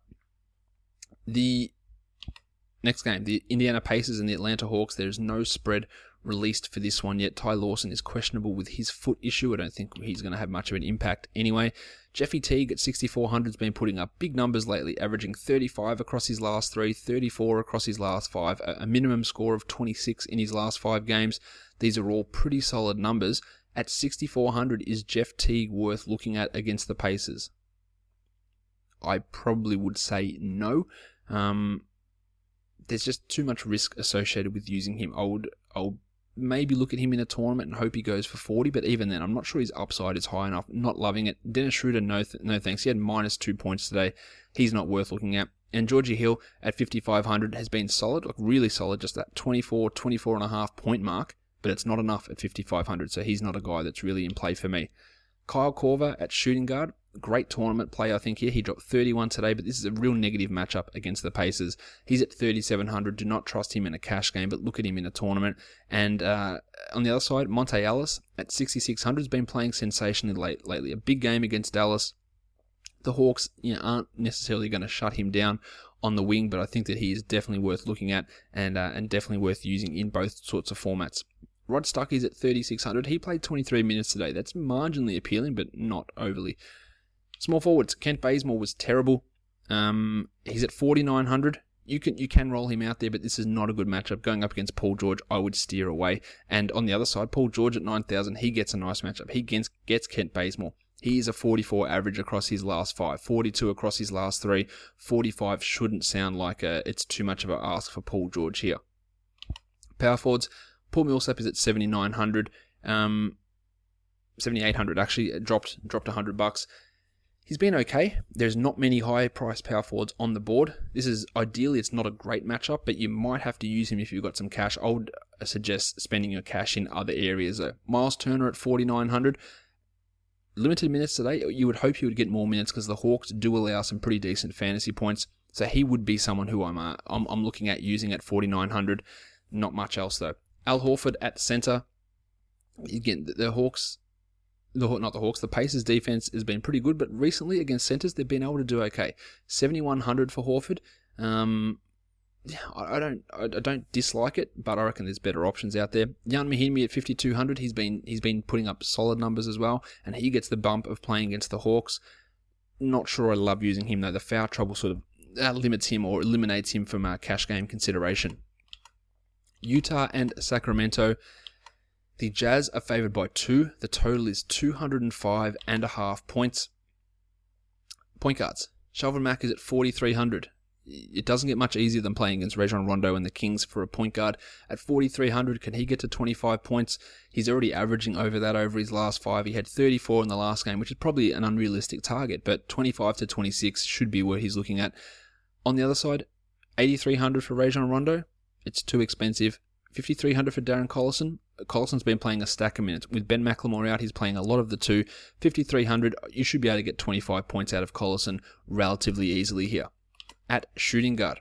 The next game, the Indiana Pacers and the Atlanta Hawks. There's no spread released for this one yet. Ty Lawson is questionable with his foot issue. I don't think he's going to have much of an impact anyway. Jeffy Teague at 6,400 has been putting up big numbers lately, averaging 35 across his last 3, 34 across his last 5, a minimum score of 26 in his last 5 games. These are all pretty solid numbers. At 6,400, is Jeff Teague worth looking at against the Pacers? I probably would say no. There's just too much risk associated with using him. I'll maybe look at him in a tournament and hope he goes for 40, but even then, I'm not sure his upside is high enough. Not loving it. Dennis Schroeder, no thanks. He had minus 2 points today. He's not worth looking at. And Georgie Hill at 5,500 has been solid, like really solid, just that 24 and a half point mark, but it's not enough at 5,500, so he's not a guy that's really in play for me. Kyle Korver at shooting guard. Great tournament play, I think, here. He dropped 31 today, but this is a real negative matchup against the Pacers. He's at 3,700. Do not trust him in a cash game, but look at him in a tournament. And on the other side, Monte Ellis at 6,600 has been playing sensationally lately. A big game against Dallas. The Hawks aren't necessarily going to shut him down on the wing, but I think that he is definitely worth looking at and definitely worth using in both sorts of formats. Rod Stuckey's at 3,600. He played 23 minutes today. That's marginally appealing, but not overly. Small forwards, Kent Bazemore was terrible. He's at 4,900. You can roll him out there, but this is not a good matchup. Going up against Paul George, I would steer away. And on the other side, Paul George at 9,000, he gets a nice matchup. He gets Kent Bazemore. He is a 44 average across his last 5, 42 across his last 3. 45 shouldn't sound like it's too much of an ask for Paul George here. Power forwards, Paul Millsap is at 7,900. 7,800 actually, dropped $100. He's been okay. There's not many high-priced power forwards on the board. This is ideally, it's not a great matchup, but you might have to use him if you've got some cash. I would suggest spending your cash in other areas though. Miles Turner at 4,900. Limited minutes today. You would hope he would get more minutes because the Hawks do allow some pretty decent fantasy points. So he would be someone who I'm looking at using at 4,900. Not much else though. Al Horford at center. Again, the Pacers defense has been pretty good, but recently against centers they've been able to do okay. 7,100 for Horford. I don't dislike it, but I reckon there's better options out there. Jan Mahinmi at 5,200. He's been putting up solid numbers as well, and he gets the bump of playing against the Hawks. Not sure I love using him though. The foul trouble sort of limits him or eliminates him from cash game consideration. Utah and Sacramento. The Jazz are favored by 2. The total is 205.5 points. Point guards. Shelvin Mack is at 4,300. It doesn't get much easier than playing against Rajon Rondo and the Kings for a point guard. At 4,300, can he get to 25 points? He's already averaging over that over his last 5. He had 34 in the last game, which is probably an unrealistic target, but 25 to 26 should be where he's looking at. On the other side, 8,300 for Rajon Rondo. It's too expensive. 5,300 for Darren Collison. Collison's been playing a stack of minutes. With Ben McLemore out, he's playing a lot of the 2. 5,300, you should be able to get 25 points out of Collison relatively easily here. At shooting guard,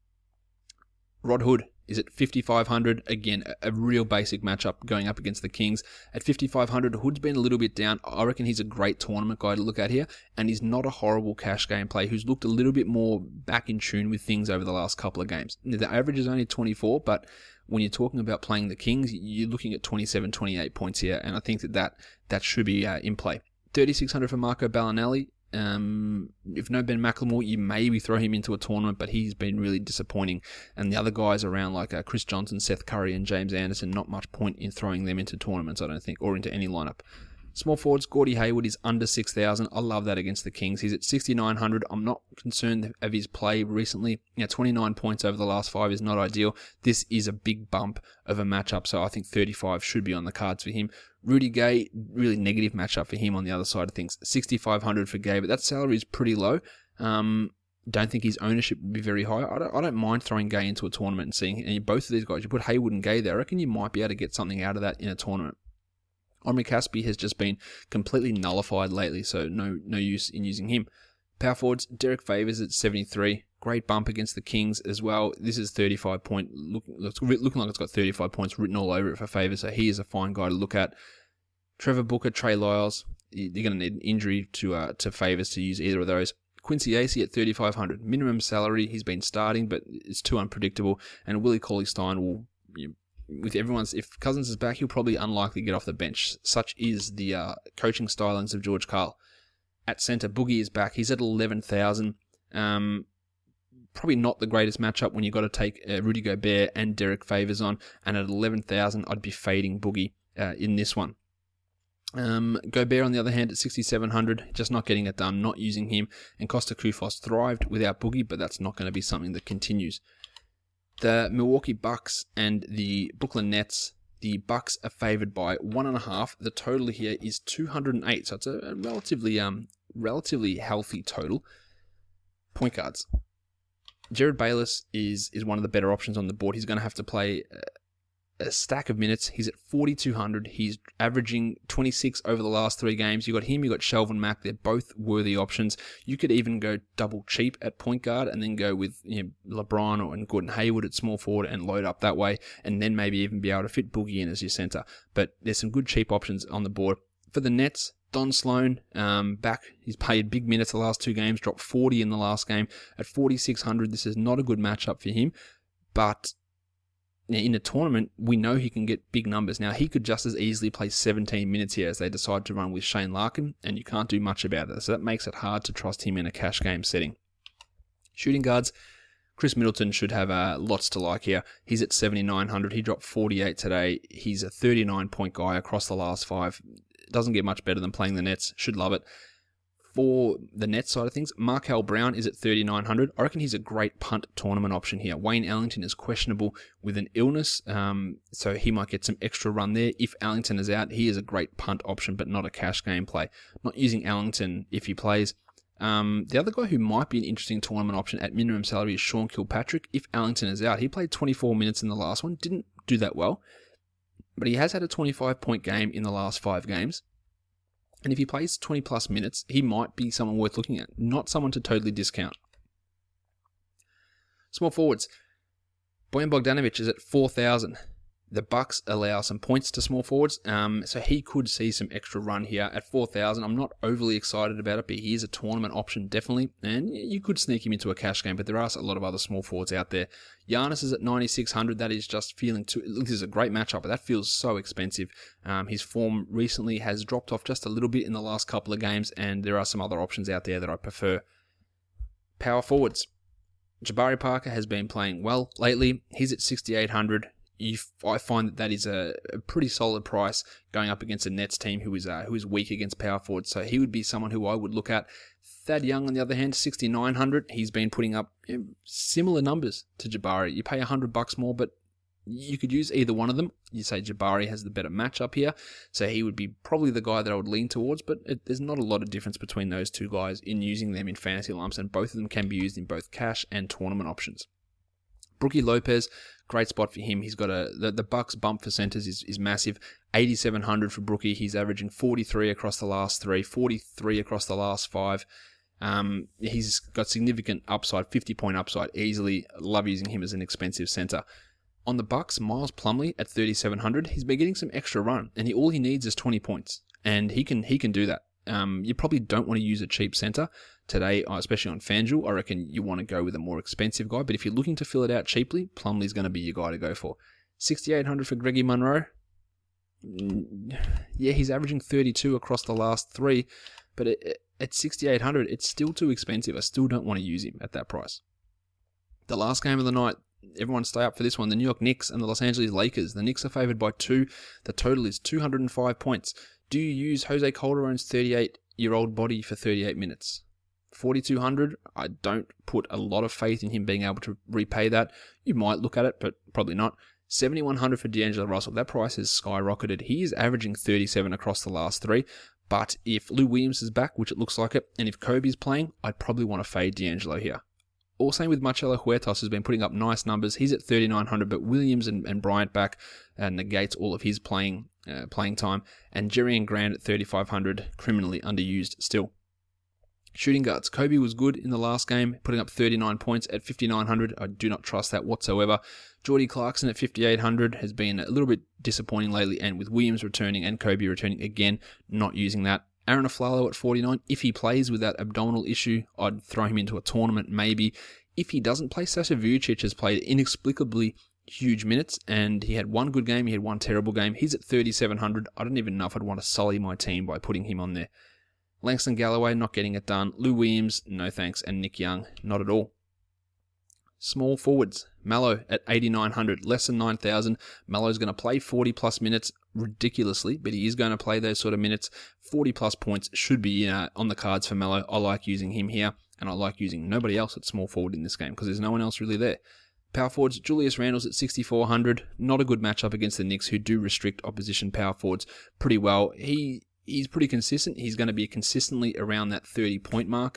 Rod Hood is at 5,500. Again, a real basic matchup going up against the Kings. At 5,500, Hood's been a little bit down. I reckon he's a great tournament guy to look at here, and he's not a horrible cash game play who's looked a little bit more back in tune with things over the last couple of games. The average is only 24, but when you're talking about playing the Kings, you're looking at 27, 28 points here, and I think that should be in play. 3,600 for Marco Bellinelli. If no Ben McLemore, you maybe throw him into a tournament, but he's been really disappointing. And the other guys around like Chris Johnson, Seth Curry, and James Anderson, not much point in throwing them into tournaments, I don't think, or into any lineup. Small forwards, Gordie Hayward is under 6,000. I love that against the Kings. He's at 6,900. I'm not concerned of his play recently. 29 points over the last 5 is not ideal. This is a big bump of a matchup, so I think 35 should be on the cards for him. Rudy Gay, really negative matchup for him on the other side of things. 6,500 for Gay, but that salary is pretty low. Don't think his ownership would be very high. I don't mind throwing Gay into a tournament and seeing, and both of these guys, you put Hayward and Gay there, I reckon you might be able to get something out of that in a tournament. Omri Caspi has just been completely nullified lately, so no use in using him. Power forwards, Derek Favors at 73. Great bump against the Kings as well. This is 35 point, looking like it's got 35 points written all over it for Favors, so he is a fine guy to look at. Trevor Booker, Trey Lyles, you're going to need an injury to Favors to use either of those. Quincy Acey at 3,500. Minimum salary, he's been starting, but it's too unpredictable. And Willie Cauley-Stein will... if Cousins is back, he'll probably unlikely get off the bench. Such is the coaching stylings of George Karl. At centre, Boogie is back. He's at 11,000. Probably not the greatest matchup when you've got to take Rudy Gobert and Derek Favors on. And at 11,000, I'd be fading Boogie in this one. Gobert, on the other hand, at 6,700, just not getting it done, not using him. And Costa Koufos thrived without Boogie, but that's not going to be something that continues. The Milwaukee Bucks and the Brooklyn Nets. The Bucks are favored by 1.5. The total here is 208, so it's a relatively healthy total. Point guards. Jared Bayless is one of the better options on the board. He's going to have to play a stack of minutes. He's at 4,200. He's averaging 26 over the last 3 games. You got him, you got Shelvin Mack. They're both worthy options. You could even go double cheap at point guard and then go with LeBron and Gordon Hayward at small forward and load up that way, and then maybe even be able to fit Boogie in as your center. But there's some good cheap options on the board. For the Nets, Don Sloan, back. He's played big minutes the last 2 games, dropped 40 in the last game. At 4,600, this is not a good matchup for him, but in a tournament, we know he can get big numbers. Now, he could just as easily play 17 minutes here as they decide to run with Shane Larkin, and you can't do much about it. So that makes it hard to trust him in a cash game setting. Shooting guards, Chris Middleton should have lots to like here. He's at 7,900. He dropped 48 today. He's a 39-point guy across the last 5. Doesn't get much better than playing the Nets. Should love it. For the net side of things, Markel Brown is at 3,900. I reckon he's a great punt tournament option here. Wayne Ellington is questionable with an illness, so he might get some extra run there. If Ellington is out, he is a great punt option, but not a cash game play. Not using Ellington if he plays. The other guy who might be an interesting tournament option at minimum salary is Sean Kilpatrick. If Ellington is out, he played 24 minutes in the last one, didn't do that well, but he has had a 25-point game in the last 5 games. And if he plays 20 plus minutes, he might be someone worth looking at, not someone to totally discount. Small forwards. Bojan Bogdanovic is at 4,000. The Bucks allow some points to small forwards, so he could see some extra run here at 4,000. I'm not overly excited about it, but he is a tournament option, definitely. And you could sneak him into a cash game, but there are a lot of other small forwards out there. Giannis is at 9,600. That is just feeling too... This is a great matchup, but that feels so expensive. His form recently has dropped off just a little bit in the last couple of games, and there are some other options out there that I prefer. Power forwards. Jabari Parker has been playing well lately. He's at 6,800. I find that is a pretty solid price going up against a Nets team who is weak against power forwards. So he would be someone who I would look at. Thad Young, on the other hand, 6,900. He's been putting up similar numbers to Jabari. You pay $100 more, but you could use either one of them. You say Jabari has the better matchup here, so he would be probably the guy that I would lean towards, but there's not a lot of difference between those two guys in using them in fantasy lumps, and both of them can be used in both cash and tournament options. Brookie Lopez, great spot for him. He's got the Bucks bump for centers is massive. 8,700 for Brookie. He's averaging 43 across the last 3, 43 across the last 5. He's got significant upside, 50-point upside easily. Love using him as an expensive center. On the Bucks, Miles Plumlee at 3,700. He's been getting some extra run, and all he needs is 20 points, and he can do that. You probably don't want to use a cheap center today, especially on FanDuel. I reckon you want to go with a more expensive guy, but if you're looking to fill it out cheaply, Plumlee's going to be your guy to go for. 6,800 for Greggy Monroe. Yeah, he's averaging 32 across the last 3, but at 6,800, it's still too expensive. I still don't want to use him at that price. The last game of the night, everyone stay up for this one. The New York Knicks and the Los Angeles Lakers. The Knicks are favored by 2. The total is 205 points. Do you use Jose Calderon's 38-year-old body for 38 minutes? 4,200, I don't put a lot of faith in him being able to repay that. You might look at it, but probably not. 7,100 for D'Angelo Russell. That price has skyrocketed. He is averaging 37 across the last 3. But if Lou Williams is back, which it looks like it, and if Kobe's playing, I'd probably want to fade D'Angelo here. All same with Marcelo Huertas, who's been putting up nice numbers. He's at 3,900, but Williams and Bryant back negates all of his playing time. And Jerian Grant at 3,500, criminally underused still. Shooting guards. Kobe was good in the last game, putting up 39 points at 5,900. I do not trust that whatsoever. Jordy Clarkson at 5,800 has been a little bit disappointing lately, and with Williams returning and Kobe returning again, not using that. Aaron Aflalo at 49. If he plays with that abdominal issue, I'd throw him into a tournament maybe. If he doesn't play, Sasha Vujacic has played inexplicably huge minutes, and he had one good game, he had one terrible game. He's at 3,700. I don't even know if I'd want to sully my team by putting him on there. Langston Galloway, not getting it done. Lou Williams, no thanks. And Nick Young, not at all. Small forwards. Mallow at 8,900, less than 9,000. Mallow's going to play 40-plus minutes ridiculously, but he is going to play those sort of minutes. 40-plus points should be on the cards for Mallow. I like using him here, and I like using nobody else at small forward in this game because there's no one else really there. Power forwards, Julius Randle's at 6,400. Not a good matchup against the Knicks, who do restrict opposition power forwards pretty well. He's pretty consistent. He's going to be consistently around that 30-point mark,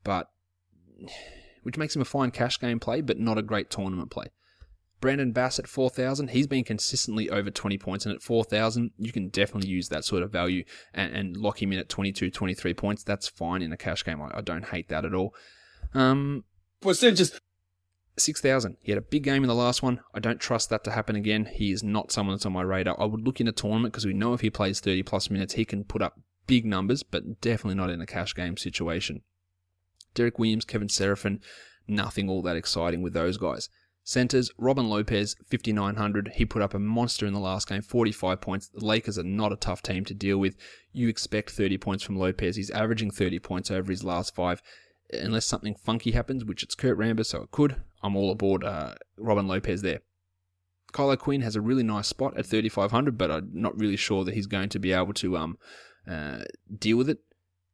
which makes him a fine cash game play, but not a great tournament play. Brandon Bass at 4,000. He's been consistently over 20 points, and at 4,000, you can definitely use that sort of value and lock him in at 22, 23 points. That's fine in a cash game. I don't hate that at all. Percentages. 6,000. He had a big game in the last one. I don't trust that to happen again. He is not someone that's on my radar. I would look in a tournament because we know if he plays 30-plus minutes, he can put up big numbers, but definitely not in a cash game situation. Derek Williams, Kevin Seraphin, nothing all that exciting with those guys. Centers, Robin Lopez, 5,900. He put up a monster in the last game, 45 points. The Lakers are not a tough team to deal with. You expect 30 points from Lopez. He's averaging 30 points over his last 5. Unless something funky happens, which it's Kurt Rambis, so it could, I'm all aboard Robin Lopez there. Kylo Quinn has a really nice spot at 3,500, but I'm not really sure that he's going to be able to deal with it.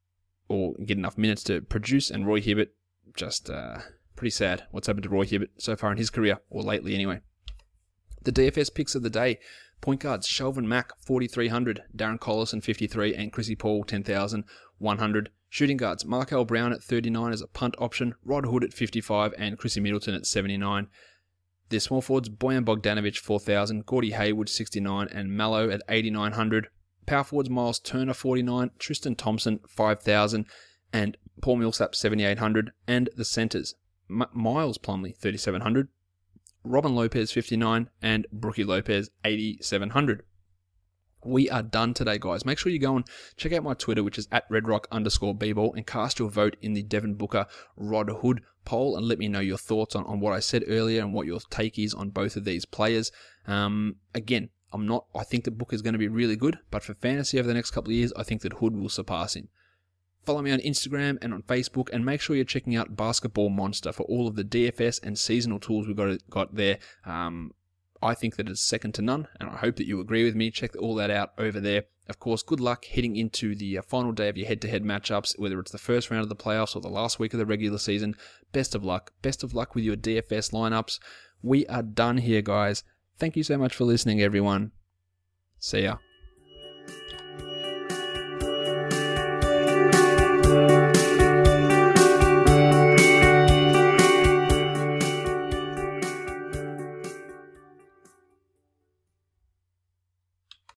or get enough minutes to produce. And Roy Hibbert, just pretty sad what's happened to Roy Hibbert so far in his career, or lately anyway. The DFS picks of the day: point guards, Shelvin Mack, 4,300, Darren Collison, 53, and Chrissy Paul, 10,100. Shooting guards, Markel Brown at 39 as a punt option, Rod Hood at 55, and Chrissy Middleton at 79. The small forwards, Bojan Bogdanovic, 4,000, Gordy Hayward, 69, and Mallow at 8,900. Power forwards, Miles Turner, 49, Tristan Thompson, 5,000, and Paul Millsap, 7,800. And the centres, Miles Plumlee, 3,700, Robin Lopez, 59, and Brookie Lopez, 8,700. We are done today, guys. Make sure you go and check out my Twitter, which is at redrock_bball, and cast your vote in the Devin Booker Rod Hood poll, and let me know your thoughts on what I said earlier and what your take is on both of these players. Again, I think that Booker is going to be really good, but for fantasy over the next couple of years, I think that Hood will surpass him. Follow me on Instagram and on Facebook, and make sure you're checking out Basketball Monster for all of the DFS and seasonal tools we've got there. I think that it's second to none, and I hope that you agree with me. Check all that out over there. Of course, good luck heading into the final day of your head-to-head matchups, whether it's the first round of the playoffs or the last week of the regular season. Best of luck. Best of luck with your DFS lineups. We are done here, guys. Thank you so much for listening, everyone. See ya.